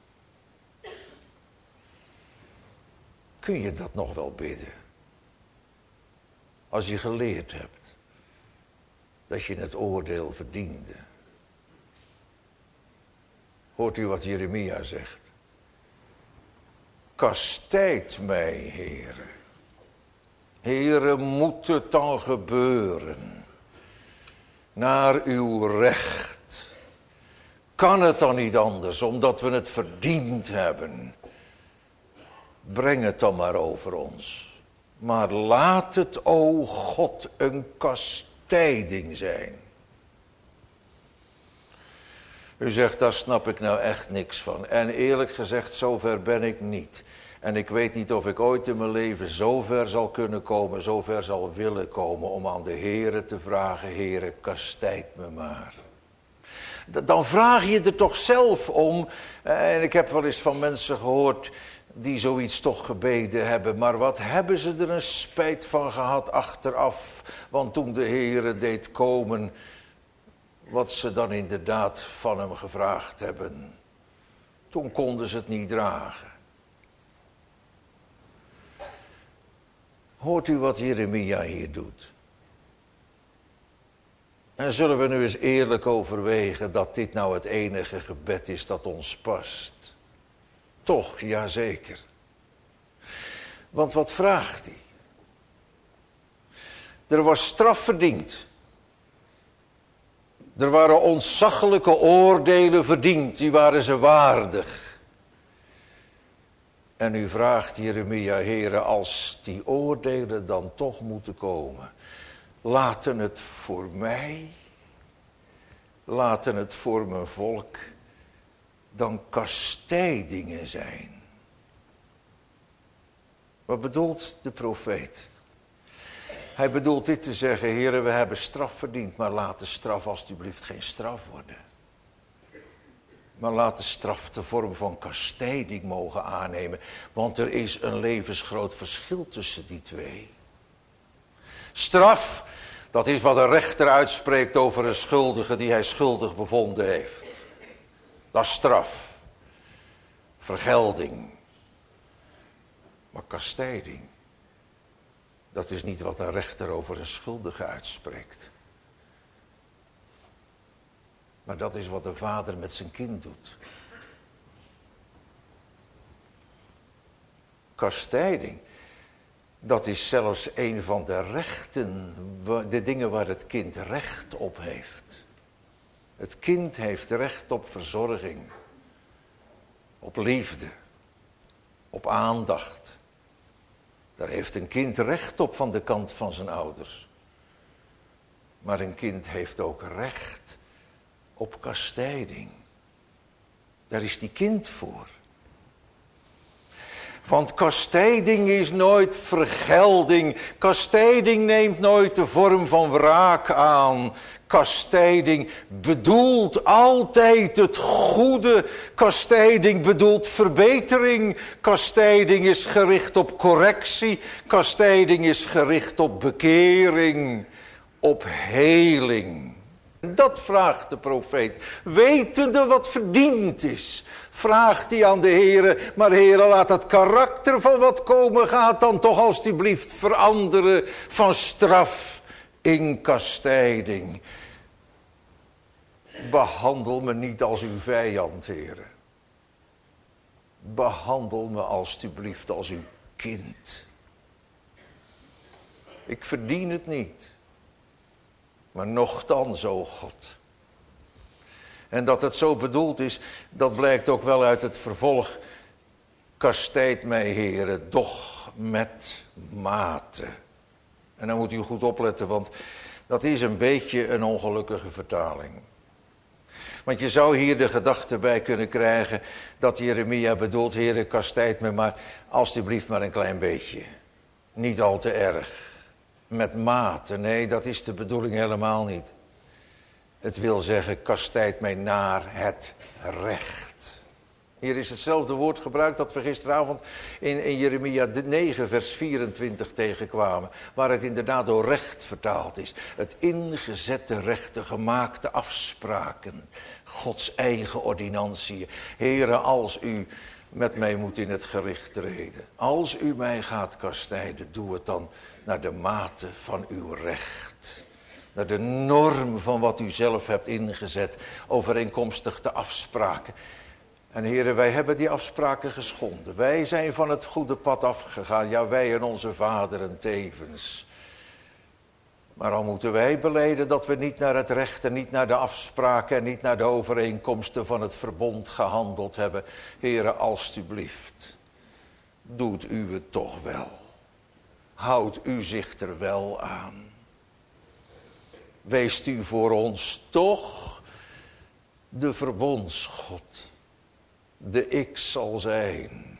A: Kun je dat nog wel bidden? Als je geleerd hebt dat je het oordeel verdiende. Hoort u wat Jeremia zegt? Kastijd mij, Heere. Heere, moet het dan gebeuren? Naar uw recht. Kan het dan niet anders, omdat we het verdiend hebben? Breng het dan maar over ons. Maar laat het, o God, een kastijding zijn. U zegt, daar snap ik nou echt niks van. En eerlijk gezegd, zover ben ik niet. En ik weet niet of ik ooit in mijn leven zover zal kunnen komen, zover zal willen komen om aan de Heere te vragen, Heere, kastijd me maar. Dan vraag je er toch zelf om. En ik heb wel eens van mensen gehoord die zoiets toch gebeden hebben. Maar wat hebben ze er een spijt van gehad achteraf. Want toen de Heere deed komen, wat ze dan inderdaad van hem gevraagd hebben. Toen konden ze het niet dragen. Hoort u wat Jeremia hier doet? En zullen we nu eens eerlijk overwegen dat dit nou het enige gebed is dat ons past? Toch, jazeker. Want wat vraagt hij? Er was straf verdiend. Er waren ontzaglijke oordelen verdiend, die waren ze waardig. En u vraagt Jeremia, Heere, als die oordelen dan toch moeten komen, laten het voor mij, laten het voor mijn volk dan kastijdingen zijn. Wat bedoelt de profeet? Hij bedoelt dit te zeggen, heren, we hebben straf verdiend, maar laat de straf alstublieft geen straf worden. Maar laat de straf de vorm van kastijding mogen aannemen, want er is een levensgroot verschil tussen die twee. Straf, dat is wat een rechter uitspreekt over een schuldige die hij schuldig bevonden heeft. Dat is straf. Vergelding. Maar kastijding, dat is niet wat een rechter over een schuldige uitspreekt. Maar dat is wat een vader met zijn kind doet. Kastijding, dat is zelfs een van de rechten, de dingen waar het kind recht op heeft. Het kind heeft recht op verzorging, op liefde, op aandacht. Daar heeft een kind recht op van de kant van zijn ouders. Maar een kind heeft ook recht op kastijding. Daar is die kind voor. Want kastijding is nooit vergelding. Kastijding neemt nooit de vorm van wraak aan. Kastijding bedoelt altijd het goede. Kastijding bedoelt verbetering. Kastijding is gericht op correctie. Kastijding is gericht op bekering. Op heling. Dat vraagt de profeet. Wetende wat verdiend is, vraagt hij aan de Heere. Maar Heere, laat het karakter van wat komen gaat dan toch alstublieft veranderen van straf in kastijding. Behandel me niet als uw vijand, Heere. Behandel me alstublieft als uw kind. Ik verdien het niet. Maar nochtans, o God. En dat het zo bedoeld is, dat blijkt ook wel uit het vervolg. Kastijd mij, Heere, doch met mate. En dan moet u goed opletten, want dat is een beetje een ongelukkige vertaling. Want je zou hier de gedachte bij kunnen krijgen dat Jeremia bedoelt, Heere, kastijd me maar alstublieft maar een klein beetje. Niet al te erg. Met mate, nee, dat is de bedoeling helemaal niet. Het wil zeggen, kastijd mij naar het recht. Hier is hetzelfde woord gebruikt dat we gisteravond in Jeremia 9 vers 24 tegenkwamen. Waar het inderdaad door recht vertaald is. Het ingezette recht, de gemaakte afspraken. Gods eigen ordinantiën. Heere, als u met mij moet in het gericht treden. Als u mij gaat kastijden, doe het dan naar de mate van uw recht. Naar de norm van wat u zelf hebt ingezet, overeenkomstig de afspraken. En heren, wij hebben die afspraken geschonden. Wij zijn van het goede pad afgegaan, ja, wij en onze vaderen tevens. Maar al moeten wij belijden dat we niet naar het recht en niet naar de afspraken en niet naar de overeenkomsten van het verbond gehandeld hebben. Heren, alstublieft, doet u het toch wel. Houdt u zich er wel aan. Weest u voor ons toch de verbondsgod. De ik zal zijn.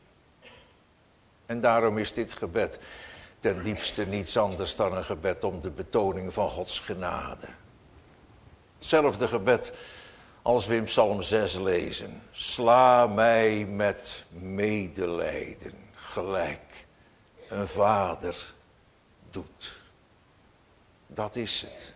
A: En daarom is dit gebed ten diepste niets anders dan een gebed om de betoning van Gods genade. Hetzelfde gebed als we in Psalm 6 lezen. Sla mij met medelijden, gelijk een vader doet. Dat is het.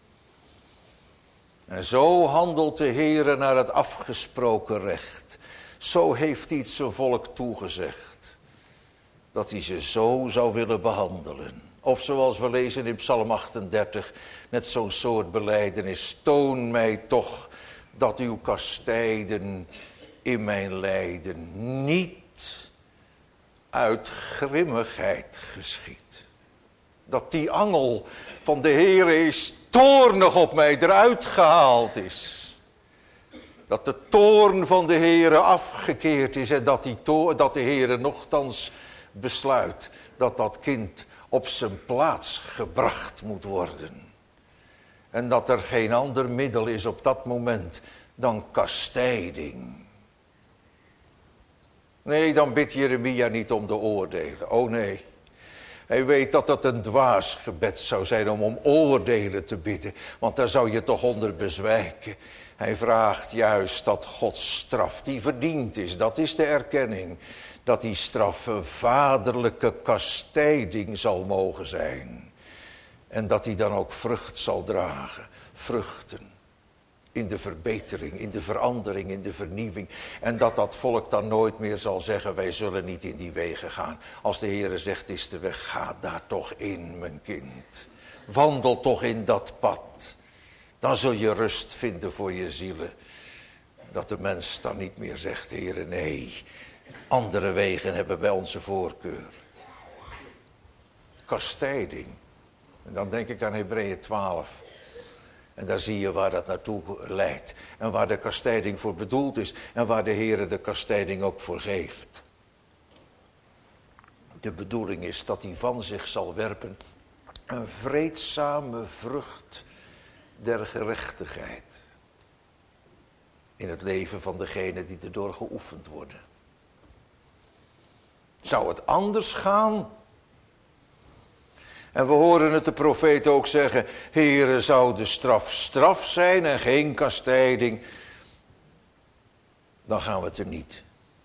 A: En zo handelt de Heere naar het afgesproken recht. Zo heeft hij het zijn volk toegezegd. Dat hij ze zo zou willen behandelen. Of zoals we lezen in Psalm 38, net zo'n soort belijdenis. Toon mij toch dat uw kastijden in mijn lijden niet uit grimmigheid geschiet. Dat die angel van de Heere is toornig op mij eruit gehaald is. Dat de toorn van de Heere afgekeerd is en dat de Heere nochtans besluit dat dat kind op zijn plaats gebracht moet worden. En dat er geen ander middel is op dat moment dan kastijding. Nee, dan bidt Jeremia niet om de oordelen. Oh nee. Hij weet dat het een dwaas gebed zou zijn om oordelen te bidden. Want daar zou je toch onder bezwijken. Hij vraagt juist dat Gods straf die verdiend is. Dat is de erkenning. Dat die straf een vaderlijke kastijding zal mogen zijn. En dat die dan ook vrucht zal dragen. Vruchten. In de verbetering, in de verandering, in de vernieuwing. En dat volk dan nooit meer zal zeggen, wij zullen niet in die wegen gaan. Als de Heere zegt, is de weg, ga daar toch in, mijn kind. Wandel toch in dat pad. Dan zul je rust vinden voor je zielen. Dat de mens dan niet meer zegt, Heere, nee. Andere wegen hebben bij onze voorkeur. Kastijding. En dan denk ik aan Hebreeën 12. En daar zie je waar dat naartoe leidt. En waar de kastijding voor bedoeld is. En waar de Heere de kastijding ook voor geeft. De bedoeling is dat hij van zich zal werpen een vreedzame vrucht der gerechtigheid. In het leven van degenen die erdoor geoefend worden. Zou het anders gaan? En we horen het de profeet ook zeggen, Heere, zou de straf straf zijn en geen kastijding, dan gaan we het er niet.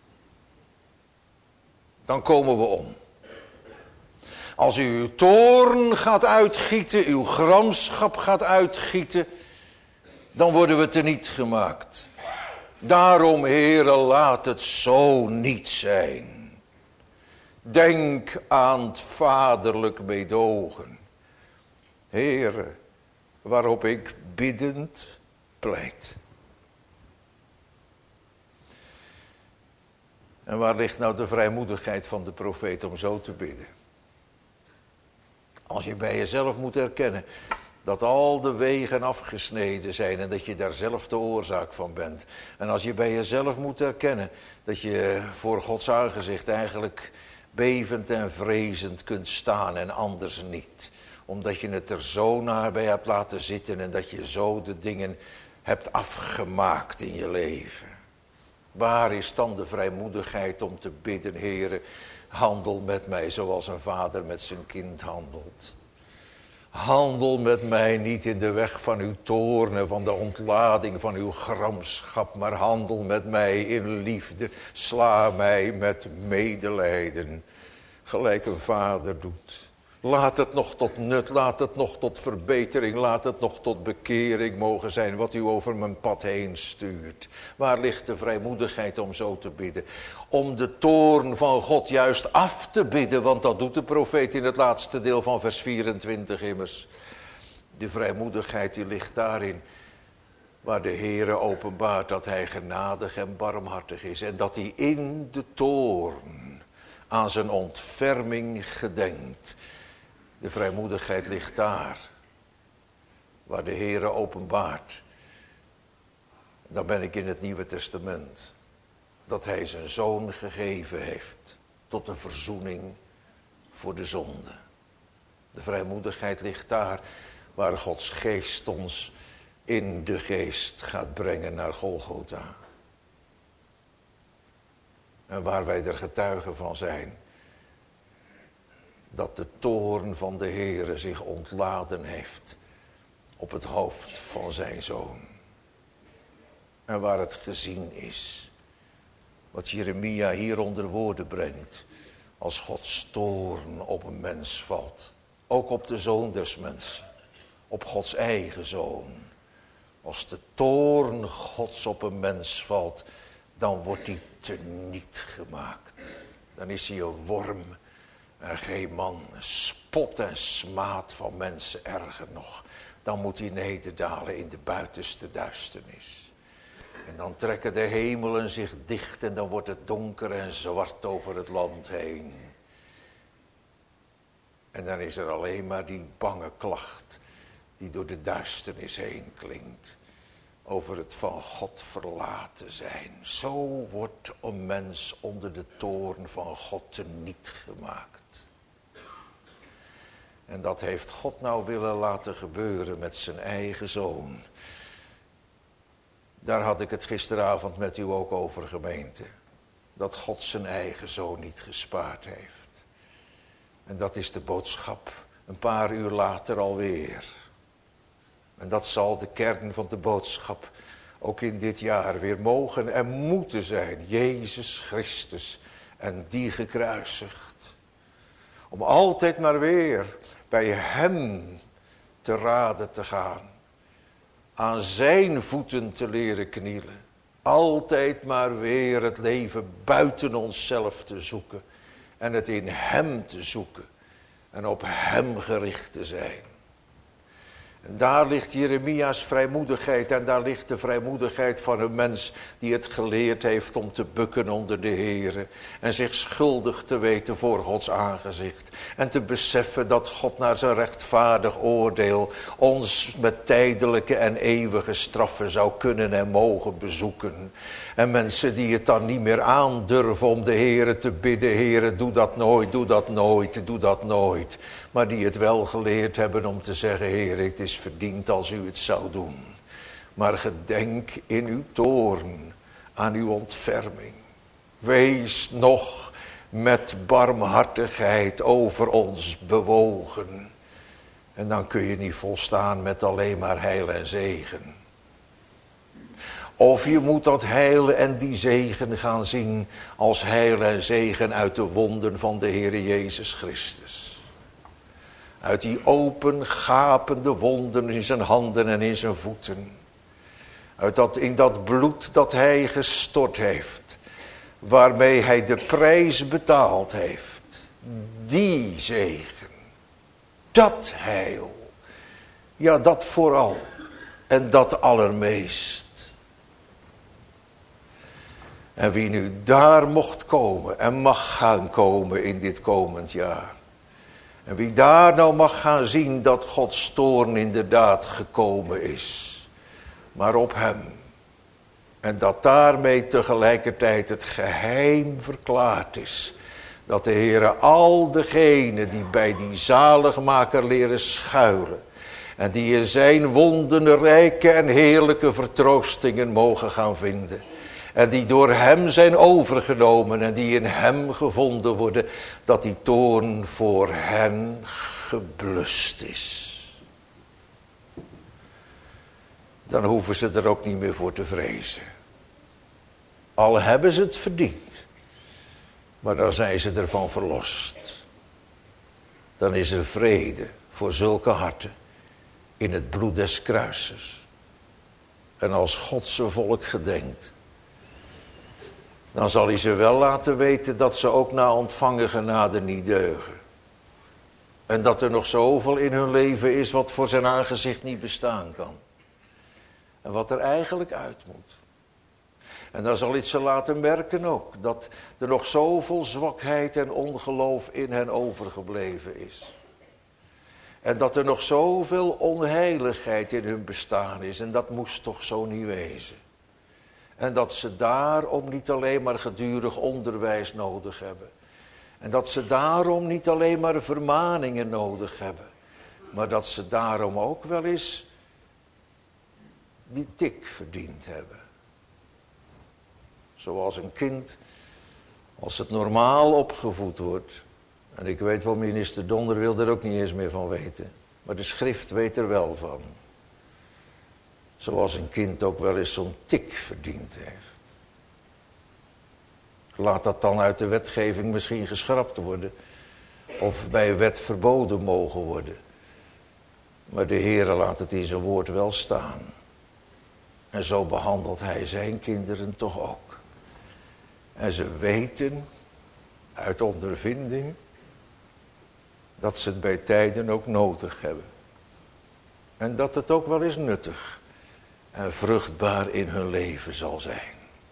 A: Dan komen we om. Als u uw toorn gaat uitgieten, uw gramschap gaat uitgieten, dan worden we het er niet gemaakt. Daarom, Heere, laat het zo niet zijn. Denk aan het vaderlijk meedogen. Heere, waarop ik biddend pleit. En waar ligt nou de vrijmoedigheid van de profeet om zo te bidden? Als je bij jezelf moet erkennen dat al de wegen afgesneden zijn en dat je daar zelf de oorzaak van bent. En als je bij jezelf moet erkennen dat je voor Gods aangezicht eigenlijk bevend en vrezend kunt staan en anders niet. Omdat je het er zo naar bij hebt laten zitten en dat je zo de dingen hebt afgemaakt in je leven. Waar is dan de vrijmoedigheid om te bidden, Heere, handel met mij zoals een vader met zijn kind handelt. Handel met mij niet in de weg van uw toorn, van de ontlading van uw gramschap, maar handel met mij in liefde. Sla mij met medelijden, gelijk een vader doet. Laat het nog tot nut, laat het nog tot verbetering, laat het nog tot bekering mogen zijn wat u over mijn pad heen stuurt. Waar ligt de vrijmoedigheid om zo te bidden? Om de toorn van God juist af te bidden, want dat doet de profeet in het laatste deel van vers 24 immers. De vrijmoedigheid die ligt daarin waar de Heere openbaart dat hij genadig en barmhartig is. En dat hij in de toorn aan zijn ontferming gedenkt. De vrijmoedigheid ligt daar, waar de Heere openbaart. Dan ben ik in het Nieuwe Testament. Dat hij zijn zoon gegeven heeft tot een verzoening voor de zonde. De vrijmoedigheid ligt daar, waar Gods geest ons in de geest gaat brengen naar Golgotha. En waar wij er getuigen van zijn. Dat de toorn van de Heere zich ontladen heeft op het hoofd van zijn zoon. En waar het gezien is, wat Jeremia hier onder woorden brengt, als Gods toorn op een mens valt. Ook op de zoon des mensen, op Gods eigen zoon. Als de toorn Gods op een mens valt, dan wordt hij teniet gemaakt. Dan is hij een worm. En geen man, spot en smaad van mensen, erger nog. Dan moet hij nederdalen in de buitenste duisternis. En dan trekken de hemelen zich dicht en dan wordt het donker en zwart over het land heen. En dan is er alleen maar die bange klacht die door de duisternis heen klinkt. Over het van God verlaten zijn. Zo wordt een mens onder de toorn van God teniet gemaakt. En dat heeft God nou willen laten gebeuren met zijn eigen zoon. Daar had ik het gisteravond met u ook over, gemeente. Dat God zijn eigen zoon niet gespaard heeft. En dat is de boodschap, een paar uur later alweer. En dat zal de kern van de boodschap ook in dit jaar weer mogen en moeten zijn. Jezus Christus en die gekruisigd. Om altijd maar weer bij hem te raden te gaan. Aan zijn voeten te leren knielen. Altijd maar weer het leven buiten onszelf te zoeken. En het in hem te zoeken. En op hem gericht te zijn. En daar ligt Jeremia's vrijmoedigheid. En daar ligt de vrijmoedigheid van een mens die het geleerd heeft om te bukken onder de Heere. En zich schuldig te weten voor Gods aangezicht. En te beseffen dat God naar zijn rechtvaardig oordeel ons met tijdelijke en eeuwige straffen zou kunnen en mogen bezoeken. En mensen die het dan niet meer aandurven om de Heere te bidden. Heere, doe dat nooit, doe dat nooit, doe dat nooit. Maar die het wel geleerd hebben om te zeggen, Heere, het is verdiend als u het zou doen. Maar gedenk in uw toorn aan uw ontferming. Wees nog met barmhartigheid over ons bewogen. En dan kun je niet volstaan met alleen maar heil en zegen. Of je moet dat heil en die zegen gaan zien als heil en zegen uit de wonden van de Heere Jezus Christus. Uit die open, gapende wonden in zijn handen en in zijn voeten. In dat bloed dat hij gestort heeft. Waarmee hij de prijs betaald heeft. Die zegen. Dat heil. Ja, dat vooral. En dat allermeest. En wie nu daar mocht komen en mag gaan komen in dit komend jaar. En wie daar nou mag gaan zien dat Gods toorn inderdaad gekomen is. Maar op hem. En dat daarmee tegelijkertijd het geheim verklaard is. Dat de Heere al degenen die bij die zaligmaker leren schuilen. En die in zijn wonden rijke en heerlijke vertroostingen mogen gaan vinden. En die door hem zijn overgenomen en die in hem gevonden worden. Dat die toorn voor hen geblust is. Dan hoeven ze er ook niet meer voor te vrezen. Al hebben ze het verdiend. Maar dan zijn ze ervan verlost. Dan is er vrede voor zulke harten. In het bloed des kruises. En als God zijn volk gedenkt. Dan zal hij ze wel laten weten dat ze ook na ontvangen genade niet deugen. En dat er nog zoveel in hun leven is wat voor zijn aangezicht niet bestaan kan. En wat er eigenlijk uit moet. En dan zal hij ze laten merken ook. Dat er nog zoveel zwakheid en ongeloof in hen overgebleven is. En dat er nog zoveel onheiligheid in hun bestaan is. En dat moest toch zo niet wezen. En dat ze daarom niet alleen maar gedurig onderwijs nodig hebben. En dat ze daarom niet alleen maar vermaningen nodig hebben. Maar dat ze daarom ook wel eens die tik verdiend hebben. Zoals een kind, als het normaal opgevoed wordt. En ik weet wel, minister Donner wil er ook niet eens meer van weten. Maar de schrift weet er wel van. Zoals een kind ook wel eens zo'n tik verdiend heeft. Laat dat dan uit de wetgeving misschien geschrapt worden. Of bij wet verboden mogen worden. Maar de Heere laat het in zijn woord wel staan. En zo behandelt hij zijn kinderen toch ook. En ze weten uit ondervinding dat ze het bij tijden ook nodig hebben. En dat het ook wel eens nuttig en vruchtbaar in hun leven zal zijn.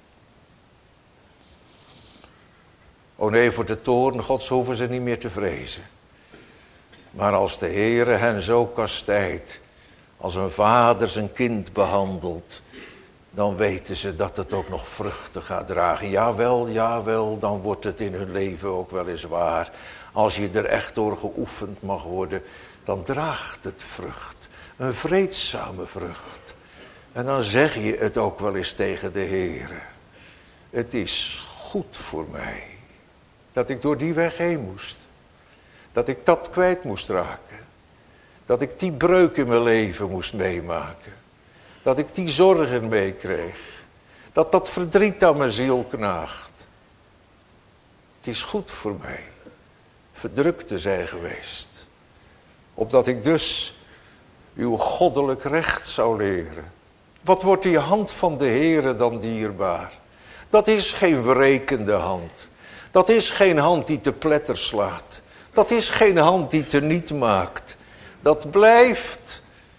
A: O nee, voor de toorn Gods hoeven ze niet meer te vrezen. Maar als de Heere hen zo kastijdt, als een vader zijn kind behandelt, dan weten ze dat het ook nog vruchten gaat dragen. Jawel, dan wordt het in hun leven ook wel eens waar. Als je er echt door geoefend mag worden, dan draagt het vrucht. Een vreedzame vrucht. En dan zeg je het ook wel eens tegen de Heere. Het is goed voor mij dat ik door die weg heen moest. Dat ik dat kwijt moest raken. Dat ik die breuk in mijn leven moest meemaken. Dat ik die zorgen meekreeg. Dat dat verdriet aan mijn ziel knaagt. Het is goed voor mij verdrukt te zijn geweest. Opdat ik dus uw goddelijk recht zou leren. Wat wordt die hand van de Heere dan dierbaar? Dat is geen wrekende hand. Dat is geen hand die te pletter slaat. Dat is geen hand die teniet maakt. Dat blijft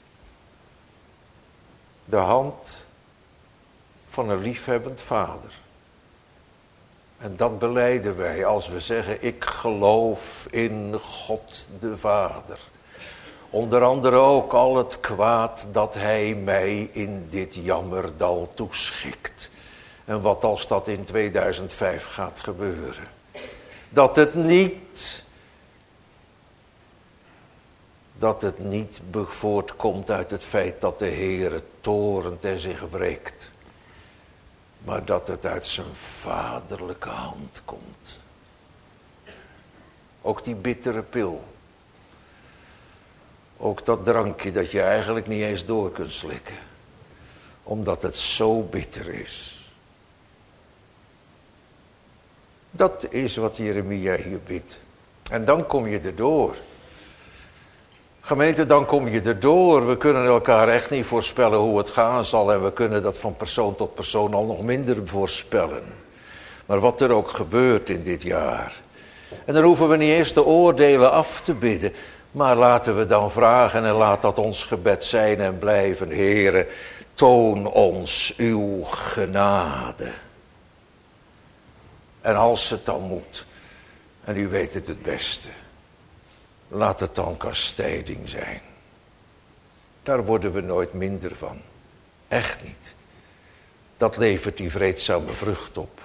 A: de hand van een liefhebbend vader. En dat belijden wij als we zeggen, ik geloof in God de Vader. Onder andere ook al het kwaad dat hij mij in dit jammerdal toeschikt. En wat als dat in 2005 gaat gebeuren. Dat het niet voortkomt uit het feit dat de Heere torent en zich wreekt. Maar dat het uit zijn vaderlijke hand komt. Ook die bittere pil. Ook dat drankje dat je eigenlijk niet eens door kunt slikken. Omdat het zo bitter is. Dat is wat Jeremia hier bidt. En dan kom je erdoor. Gemeente, dan kom je erdoor. We kunnen elkaar echt niet voorspellen hoe het gaan zal. En we kunnen dat van persoon tot persoon al nog minder voorspellen. Maar wat er ook gebeurt in dit jaar. En dan hoeven we niet eens de oordelen af te bidden. Maar laten we dan vragen en laat dat ons gebed zijn en blijven. Heere, toon ons uw genade. En als het dan moet, en u weet het beste, laat het dan kastijding zijn. Daar worden we nooit minder van. Echt niet. Dat levert die vreedzame vrucht op.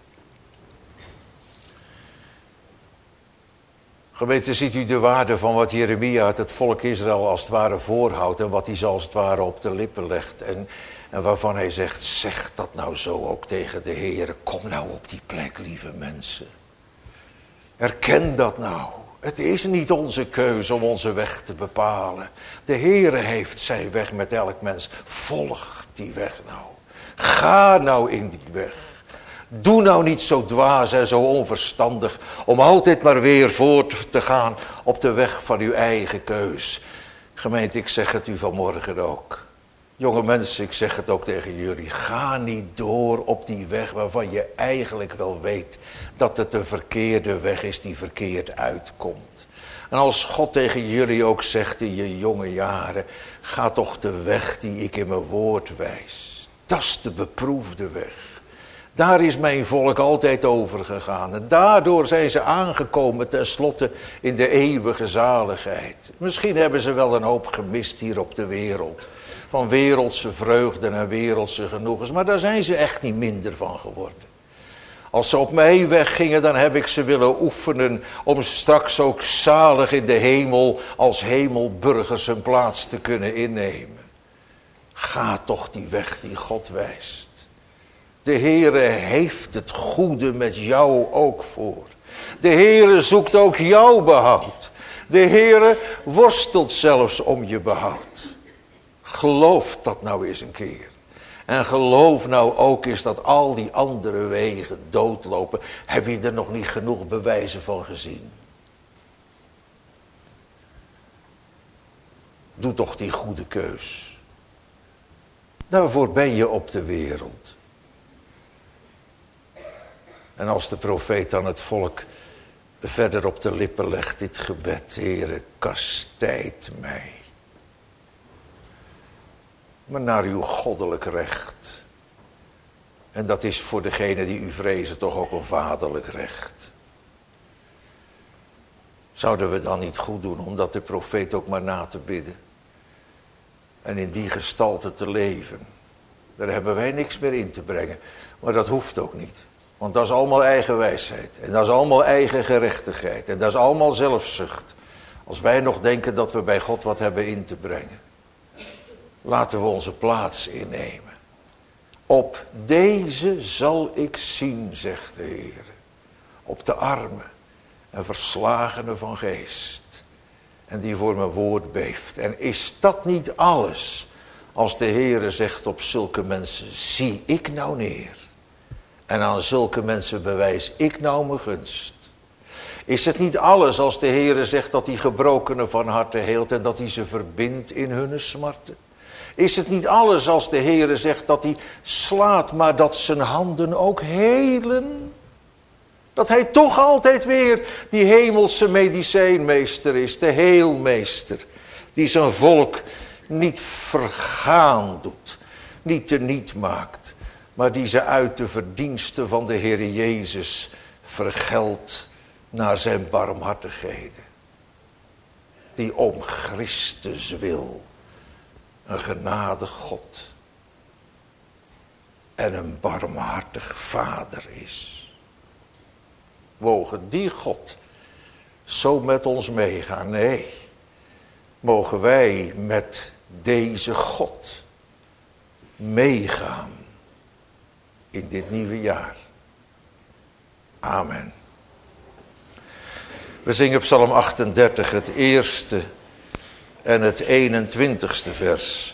A: Gemeente, ziet u de waarde van wat Jeremia het volk Israël als het ware voorhoudt en wat hij ze als het ware op de lippen legt. En waarvan hij zegt, zeg dat nou zo ook tegen de Heer. Kom nou op die plek, lieve mensen. Erken dat nou. Het is niet onze keuze om onze weg te bepalen. De Heere heeft zijn weg met elk mens. Volg die weg nou. Ga nou in die weg. Doe nou niet zo dwaas en zo onverstandig om altijd maar weer voort te gaan op de weg van uw eigen keus. Gemeente, ik zeg het u vanmorgen ook. Jonge mensen, ik zeg het ook tegen jullie. Ga niet door op die weg waarvan je eigenlijk wel weet dat het een verkeerde weg is die verkeerd uitkomt. En als God tegen jullie ook zegt in je jonge jaren, ga toch de weg die ik in mijn woord wijs. Dat is de beproefde weg. Daar is mijn volk altijd over gegaan. En daardoor zijn ze aangekomen tenslotte in de eeuwige zaligheid. Misschien hebben ze wel een hoop gemist hier op de wereld. Van wereldse vreugden en wereldse genoegens. Maar daar zijn ze echt niet minder van geworden. Als ze op mijn weg gingen, dan heb ik ze willen oefenen om straks ook zalig in de hemel als hemelburgers een plaats te kunnen innemen. Ga toch die weg die God wijst. De Heere heeft het goede met jou ook voor. De Heere zoekt ook jouw behoud. De Heere worstelt zelfs om je behoud. Geloof dat nou eens een keer. En geloof nou ook eens dat al die andere wegen doodlopen. Heb je er nog niet genoeg bewijzen van gezien? Doe toch die goede keus. Daarvoor ben je op de wereld. En als de profeet dan het volk verder op de lippen legt, dit gebed, Heere, kastijd mij. Maar naar uw goddelijk recht. En dat is voor degene die u vrezen toch ook een vaderlijk recht. Zouden we dan niet goed doen om dat de profeet ook maar na te bidden? En in die gestalte te leven. Daar hebben wij niks meer in te brengen. Maar dat hoeft ook niet. Want dat is allemaal eigen wijsheid. En dat is allemaal eigen gerechtigheid. En dat is allemaal zelfzucht. Als wij nog denken dat we bij God wat hebben in te brengen. Laten we onze plaats innemen. Op deze zal ik zien, zegt de Heer. Op de armen Een verslagene van geest. En die voor mijn woord beeft. En is dat niet alles? Als de Heere zegt op zulke mensen, zie ik nou neer. En aan zulke mensen bewijs ik nou mijn gunst. Is het niet alles als de Heere zegt dat hij gebrokenen van harte heelt en dat hij ze verbindt in hun smarten? Is het niet alles als de Heere zegt dat hij slaat, maar dat zijn handen ook helen? Dat hij toch altijd weer die hemelse medicijnmeester is, de heelmeester. Die zijn volk niet vergaan doet, niet teniet maakt. Maar die ze uit de verdiensten van de Heer Jezus vergeldt naar zijn barmhartigheden. Die om Christus wil een genadig God en een barmhartig Vader is. Mogen die God zo met ons meegaan? Nee, mogen wij met deze God meegaan in dit nieuwe jaar. Amen. We zingen Psalm 38, het eerste en het 21ste vers.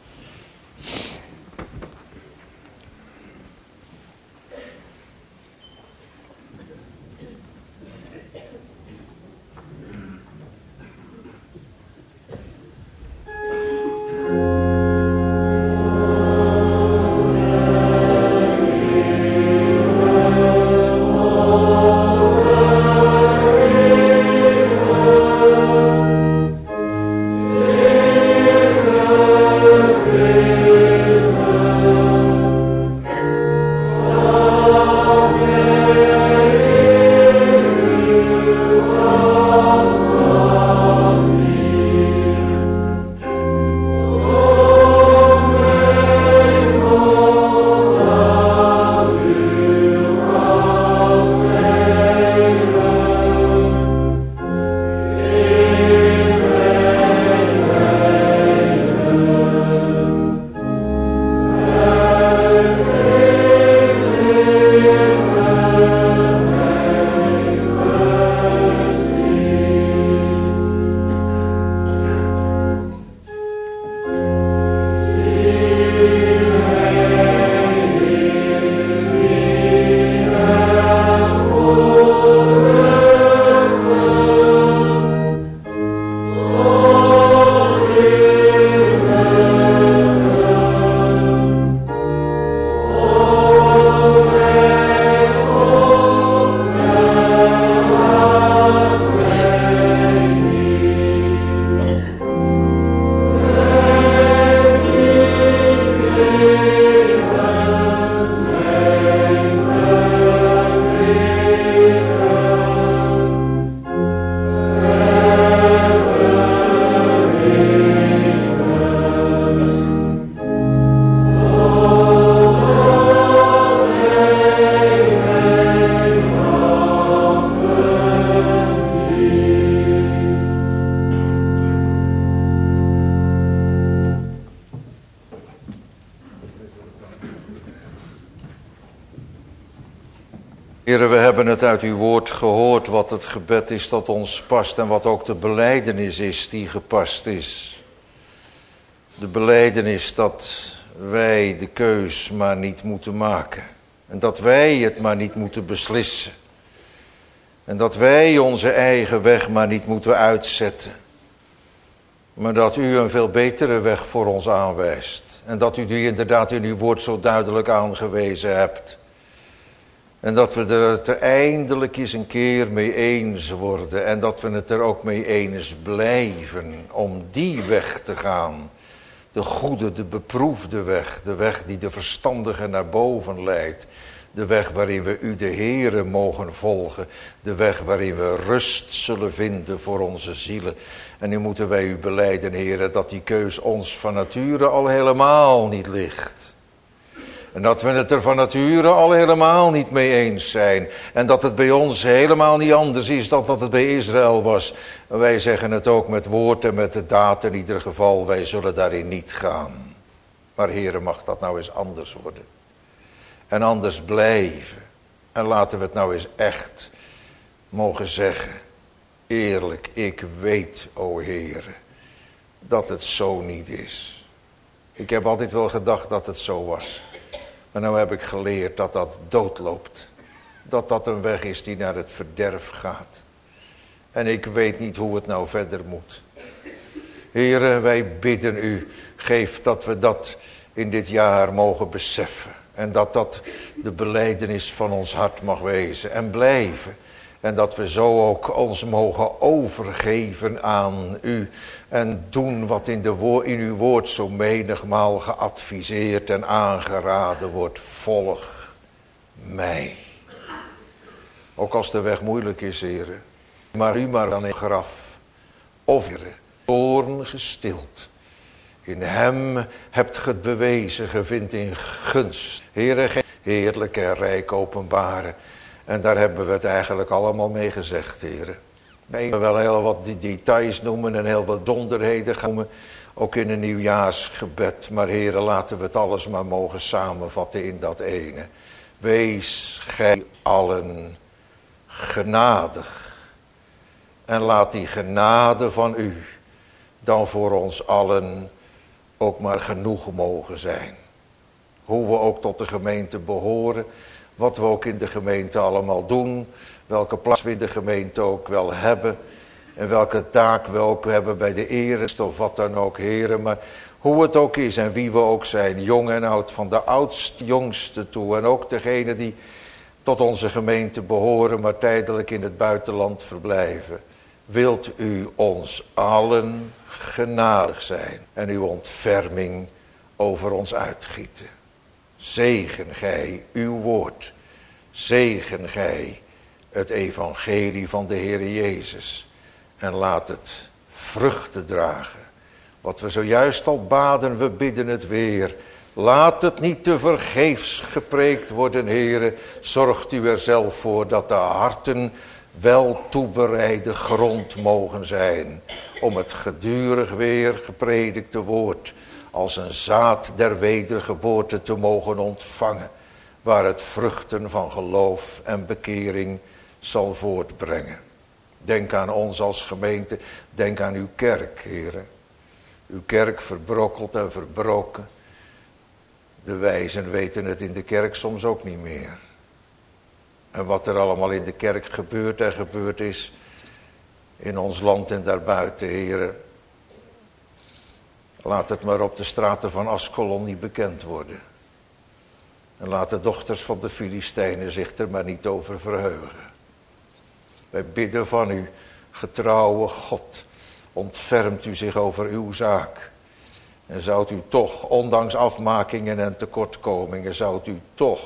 A: Heere, we hebben het uit uw woord gehoord wat het gebed is dat ons past en wat ook de belijdenis is die gepast is. De belijdenis dat wij de keus maar niet moeten maken. En dat wij het maar niet moeten beslissen. En dat wij onze eigen weg maar niet moeten uitzetten. Maar dat u een veel betere weg voor ons aanwijst. En dat u die inderdaad in uw woord zo duidelijk aangewezen hebt. En dat we het er eindelijk eens een keer mee eens worden. En dat we het er ook mee eens blijven om die weg te gaan. De goede, de beproefde weg. De weg die de verstandige naar boven leidt. De weg waarin we u de Heere mogen volgen. De weg waarin we rust zullen vinden voor onze zielen. En nu moeten wij u belijden, Heere, dat die keus ons van nature al helemaal niet ligt. En dat we het er van nature al helemaal niet mee eens zijn. En dat het bij ons helemaal niet anders is dan dat het bij Israël was. En wij zeggen het ook met woord en met de daad in ieder geval. Wij zullen daarin niet gaan. Maar Heere, mag dat nou eens anders worden. En anders blijven. En laten we het nou eens echt mogen zeggen, eerlijk, ik weet, o Heere, dat het zo niet is. Ik heb altijd wel gedacht dat het zo was. Maar nou heb ik geleerd dat dat doodloopt. Dat dat een weg is die naar het verderf gaat. En ik weet niet hoe het nou verder moet. Heere, wij bidden u, geef dat we dat in dit jaar mogen beseffen. En dat dat de belijdenis van ons hart mag wezen en blijven. En dat we zo ook ons mogen overgeven aan u. En doen wat in uw woord zo menigmaal geadviseerd en aangeraden wordt. Volg mij. Ook als de weg moeilijk is, Heere. Maar u maar dan in het graf. Of, Heere, toorn gestild. In hem hebt ge het bewezen, ge vindt in gunst. Heere, heerlijk en rijk openbaren. En daar hebben we het eigenlijk allemaal mee gezegd, Heere. Wij kunnen wel heel wat details noemen en heel wat donderheden gaan noemen. Ook in een nieuwjaarsgebed. Maar Heere, laten we het alles maar mogen samenvatten in dat ene. Wees gij allen genadig. En laat die genade van u dan voor ons allen ook maar genoeg mogen zijn. Hoe we ook tot de gemeente behoren. Wat we ook in de gemeente allemaal doen. Welke plaats we in de gemeente ook wel hebben. En welke taak we ook hebben bij de erest of wat dan ook, heren. Maar hoe het ook is en wie we ook zijn. Jong en oud, van de oudste jongste toe. En ook degene die tot onze gemeente behoren, maar tijdelijk in het buitenland verblijven. Wilt u ons allen genadig zijn en uw ontferming over ons uitgieten. Zegen gij uw woord. Zegen gij het evangelie van de Heer Jezus. En laat het vruchten dragen. Wat we zojuist al baden, we bidden het weer. Laat het niet te vergeefs gepreekt worden, Heere. Zorgt u er zelf voor dat de harten wel toebereide grond mogen zijn. Om het gedurig weer gepredikte woord als een zaad der wedergeboorte te mogen ontvangen. Waar het vruchten van geloof en bekering zal voortbrengen. Denk aan ons als gemeente, denk aan uw kerk, Heere. Uw kerk verbrokkeld en verbroken. De wijzen weten het in de kerk soms ook niet meer. En wat er allemaal in de kerk gebeurt en gebeurd is in ons land en daarbuiten, Heere. Laat het maar op de straten van Askelon niet bekend worden. En laat de dochters van de Filistijnen zich er maar niet over verheugen. Wij bidden van u, getrouwe God, ontfermt u zich over uw zaak. En zoudt u toch, ondanks afmakingen en tekortkomingen, zoudt u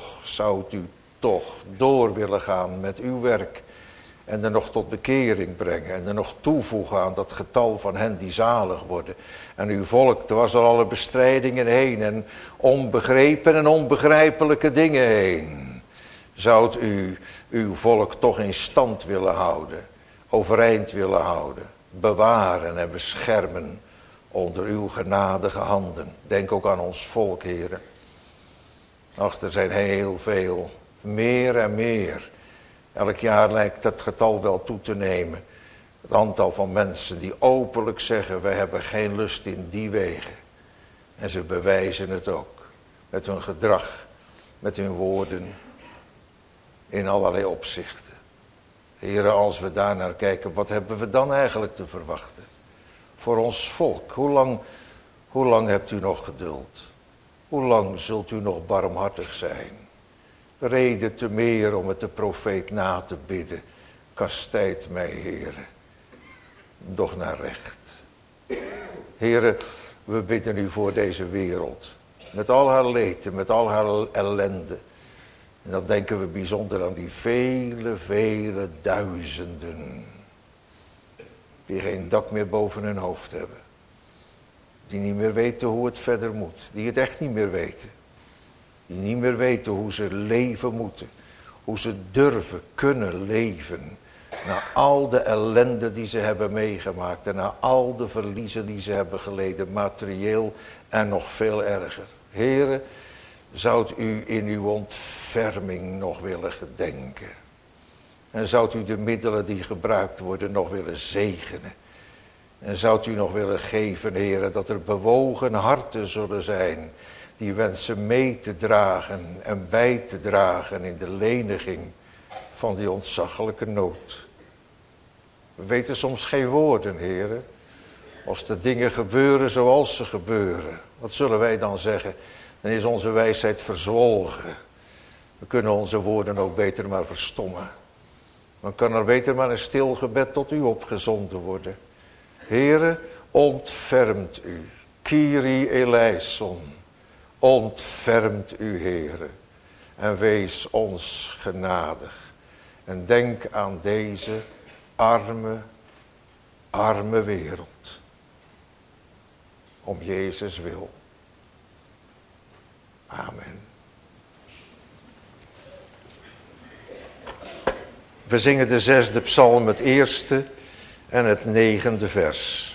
A: toch door willen gaan met uw werk. En er nog tot bekering brengen. En er nog toevoegen aan dat getal van hen die zalig worden. En uw volk dwars al alle bestrijdingen heen. En onbegrepen en onbegrijpelijke dingen heen. Zoudt u uw volk toch in stand willen houden. Overeind willen houden. Bewaren en beschermen. Onder uw genadige handen. Denk ook aan ons volk, heren. Ach, er zijn heel veel. Meer en meer. Elk jaar lijkt dat getal wel toe te nemen. Het aantal van mensen die openlijk zeggen, wij hebben geen lust in die wegen. En ze bewijzen het ook. Met hun gedrag, met hun woorden. In allerlei opzichten. Heren, als we daar naar kijken, wat hebben we dan eigenlijk te verwachten? Voor ons volk, hoe lang hebt u nog geduld? Hoe lang zult u nog barmhartig zijn? Reden te meer om het de profeet na te bidden. Kastijd mij, Heere, doch naar recht. Heere, we bidden u voor deze wereld. Met al haar leed en met al haar ellende. En dan denken we bijzonder aan die vele duizenden. Die geen dak meer boven hun hoofd hebben. Die niet meer weten hoe het verder moet. Die het echt niet meer weten. Die niet meer weten hoe ze leven moeten. Hoe ze durven kunnen leven. Na al de ellende die ze hebben meegemaakt. En na al de verliezen die ze hebben geleden. Materieel en nog veel erger. Heere, zoudt u in uw ontferming nog willen gedenken. En zou u de middelen die gebruikt worden nog willen zegenen. En zou u nog willen geven, Heere, dat er bewogen harten zullen zijn die wensen mee te dragen en bij te dragen in de leniging van die ontzaglijke nood. We weten soms geen woorden, Heere. Als de dingen gebeuren zoals ze gebeuren, wat zullen wij dan zeggen? Dan is onze wijsheid verzwolgen. We kunnen onze woorden ook beter maar verstommen. Dan kan er beter maar een stil gebed tot u opgezonden worden. Heere, ontfermt u. Kyrie eleison. Ontfermt u, Heere. En wees ons genadig. En denk aan deze arme wereld. Om Jezus wil. Amen. We zingen de 6e psalm, het 1e en het 9e vers.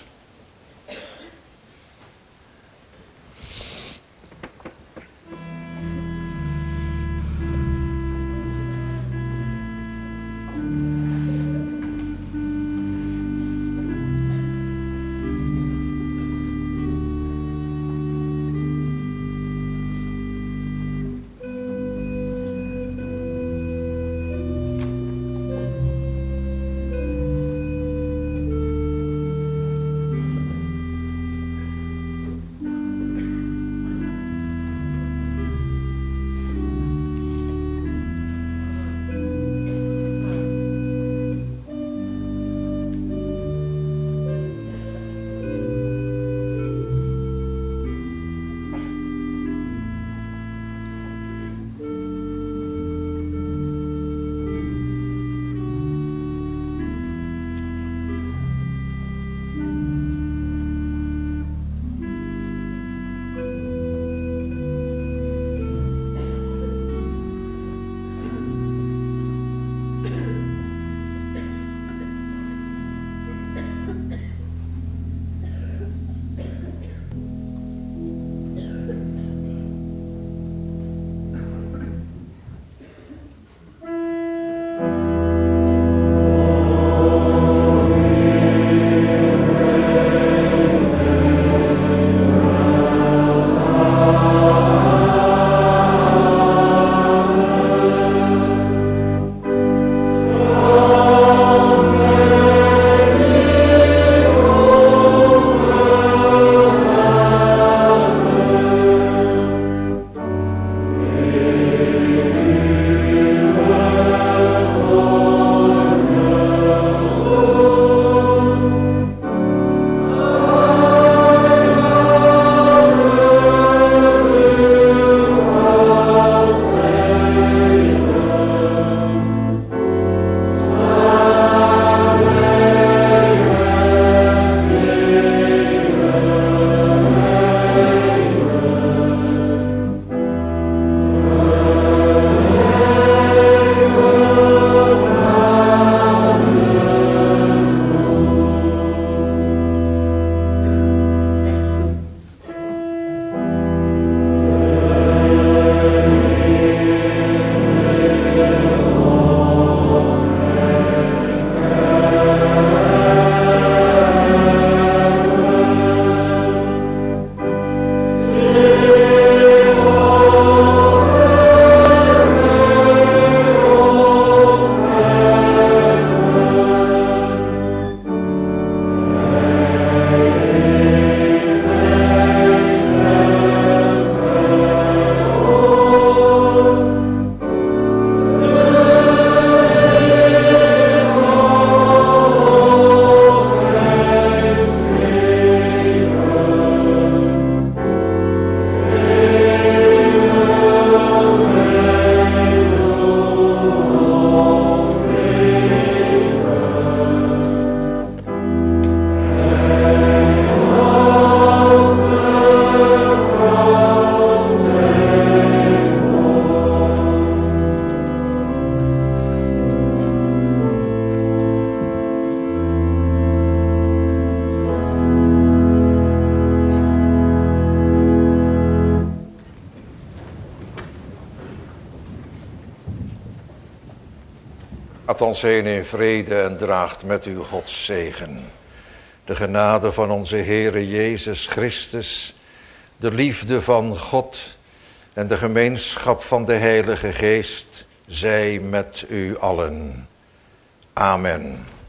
A: Gaat ons heen in vrede en draagt met u Gods zegen. De genade van onze Heere Jezus Christus, de liefde van God en de gemeenschap van de Heilige Geest zij met u allen. Amen.